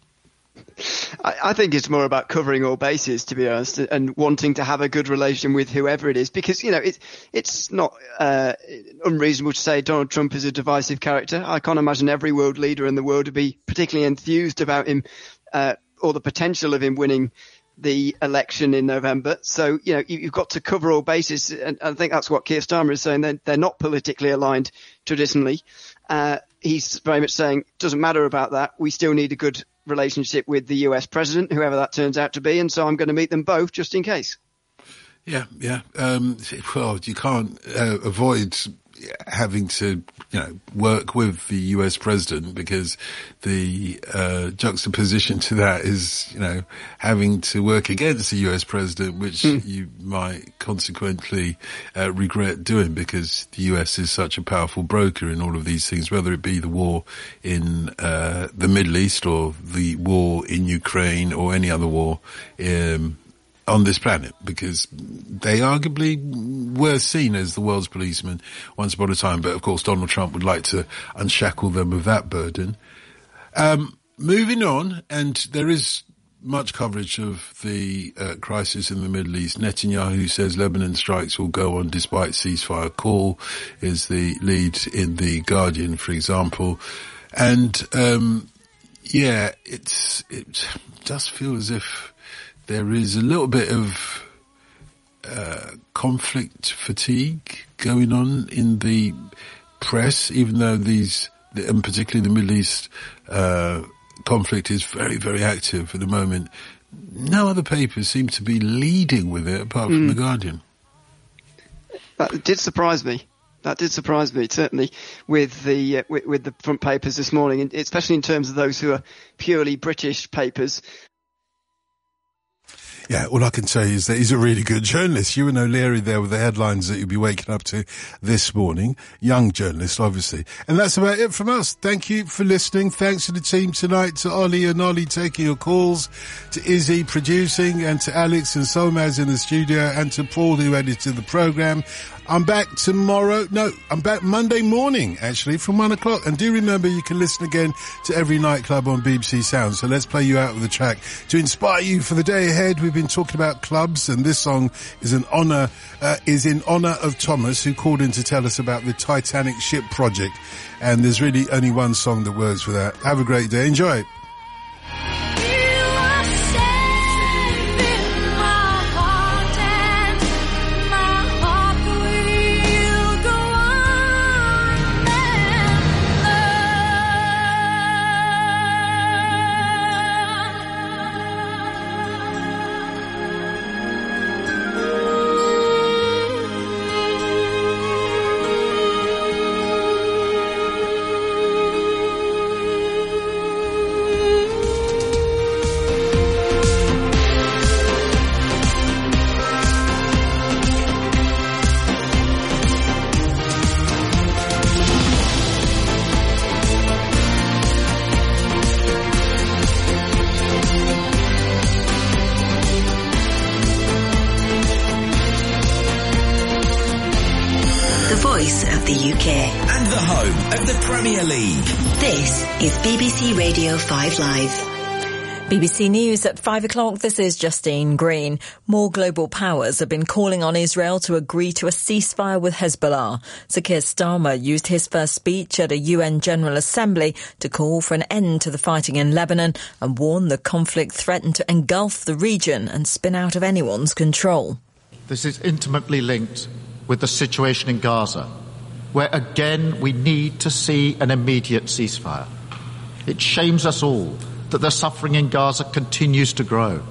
Speaker 14: I think it's more about covering all bases, to be honest, and wanting to have a good relation with whoever it is, because, it's not unreasonable to say Donald Trump is a divisive character. I can't imagine every world leader in the world would be particularly enthused about him or the potential of him winning the election in November. So, you've got to cover all bases, and I think that's what Keir Starmer is saying. They're not politically aligned traditionally. He's very much saying, doesn't matter about that. We still need a good relationship with the US president, whoever that turns out to be, and so I'm going to meet them both just in case.
Speaker 1: Yeah. Well, you can't avoid having to, work with the US president, because the juxtaposition to that is, having to work against the US president, which you might consequently regret doing, because the US is such a powerful broker in all of these things, whether it be the war in the Middle East or the war in Ukraine or any other war on this planet, because they arguably were seen as the world's policemen once upon a time. But of course, Donald Trump would like to unshackle them of that burden. Moving on, and there is much coverage of the crisis in the Middle East. Netanyahu says Lebanon strikes will go on despite ceasefire call, is the lead in The Guardian, for example. And it does feel as if there is a little bit of conflict fatigue going on in the press, even though and particularly the Middle East conflict is very, very active at the moment. No other papers seem to be leading with it apart from The Guardian.
Speaker 14: That did surprise me. Certainly, with the front papers this morning, especially in terms of those who are purely British papers.
Speaker 1: Yeah, all I can tell you is that he's a really good journalist. Ewan O'Leary there with the headlines that you'll be waking up to this morning. Young journalist, obviously. And that's about it from us. Thank you for listening. Thanks to the team tonight, to Ollie and Ollie taking your calls, to Izzy producing, and to Alex and Solmaz in the studio, and to Paul who edited the programme. I'm back tomorrow. No, I'm back Monday morning, actually, from 1 o'clock. And do remember, you can listen again to Every Nightclub on BBC Sound. So let's play you out with a track to inspire you for the day ahead. We've been talking about clubs, and this song is in honour of Thomas, who called in to tell us about the Titanic ship project. And there's really only one song that works for that. Have a great day. Enjoy.
Speaker 3: BBC Radio 5 Live.
Speaker 13: BBC News at 5 o'clock. This is Justine Green. More global powers have been calling on Israel to agree to a ceasefire with Hezbollah. Sir Keir Starmer used his first speech at a UN General Assembly to call for an end to the fighting in Lebanon and warned the conflict threatened to engulf the region and spin out of anyone's control.
Speaker 15: This is intimately linked with the situation in Gaza, where again we need to see an immediate ceasefire. It shames us all that the suffering in Gaza continues to grow.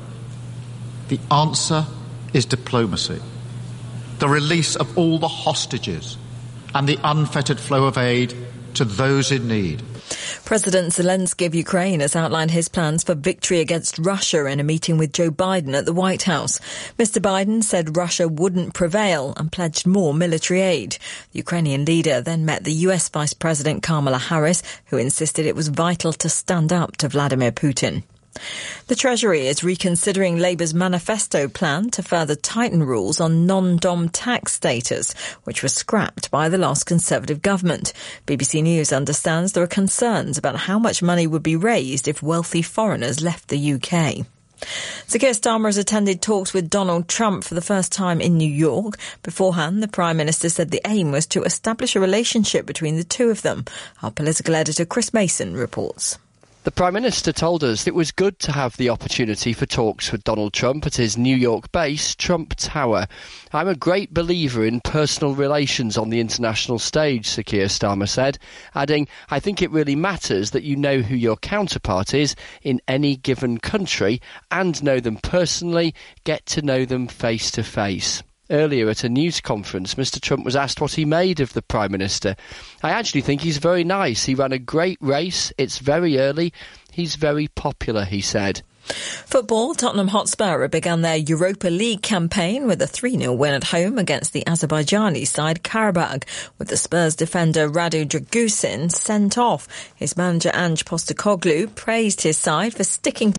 Speaker 15: The answer is diplomacy, the release of all the hostages and the unfettered flow of aid to those in need.
Speaker 13: President Zelensky of Ukraine has outlined his plans for victory against Russia in a meeting with Joe Biden at the White House. Mr. Biden said Russia wouldn't prevail and pledged more military aid. The Ukrainian leader then met the US Vice President Kamala Harris, who insisted it was vital to stand up to Vladimir Putin. The Treasury is reconsidering Labour's manifesto plan to further tighten rules on non-dom tax status, which was scrapped by the last Conservative government. BBC News understands there are concerns about how much money would be raised if wealthy foreigners left the UK. Sir Keir Starmer has attended talks with Donald Trump for the first time in New York. Beforehand, the Prime Minister said the aim was to establish a relationship between the two of them. Our political editor Chris Mason reports.
Speaker 16: The Prime Minister told us it was good to have the opportunity for talks with Donald Trump at his New York base, Trump Tower. I'm a great believer in personal relations on the international stage, Sir Keir Starmer said, adding, I think it really matters that you know who your counterpart is in any given country and know them personally, get to know them face to face. Earlier at a news conference, Mr. Trump was asked what he made of the Prime Minister. I actually think he's very nice. He ran a great race. It's very early. He's very popular, he said.
Speaker 13: Football, Tottenham Hotspur began their Europa League campaign with a 3-0 win at home against the Azerbaijani side Karabag, with the Spurs defender Radu Dragusin sent off. His manager Ange Postecoglou praised his side for sticking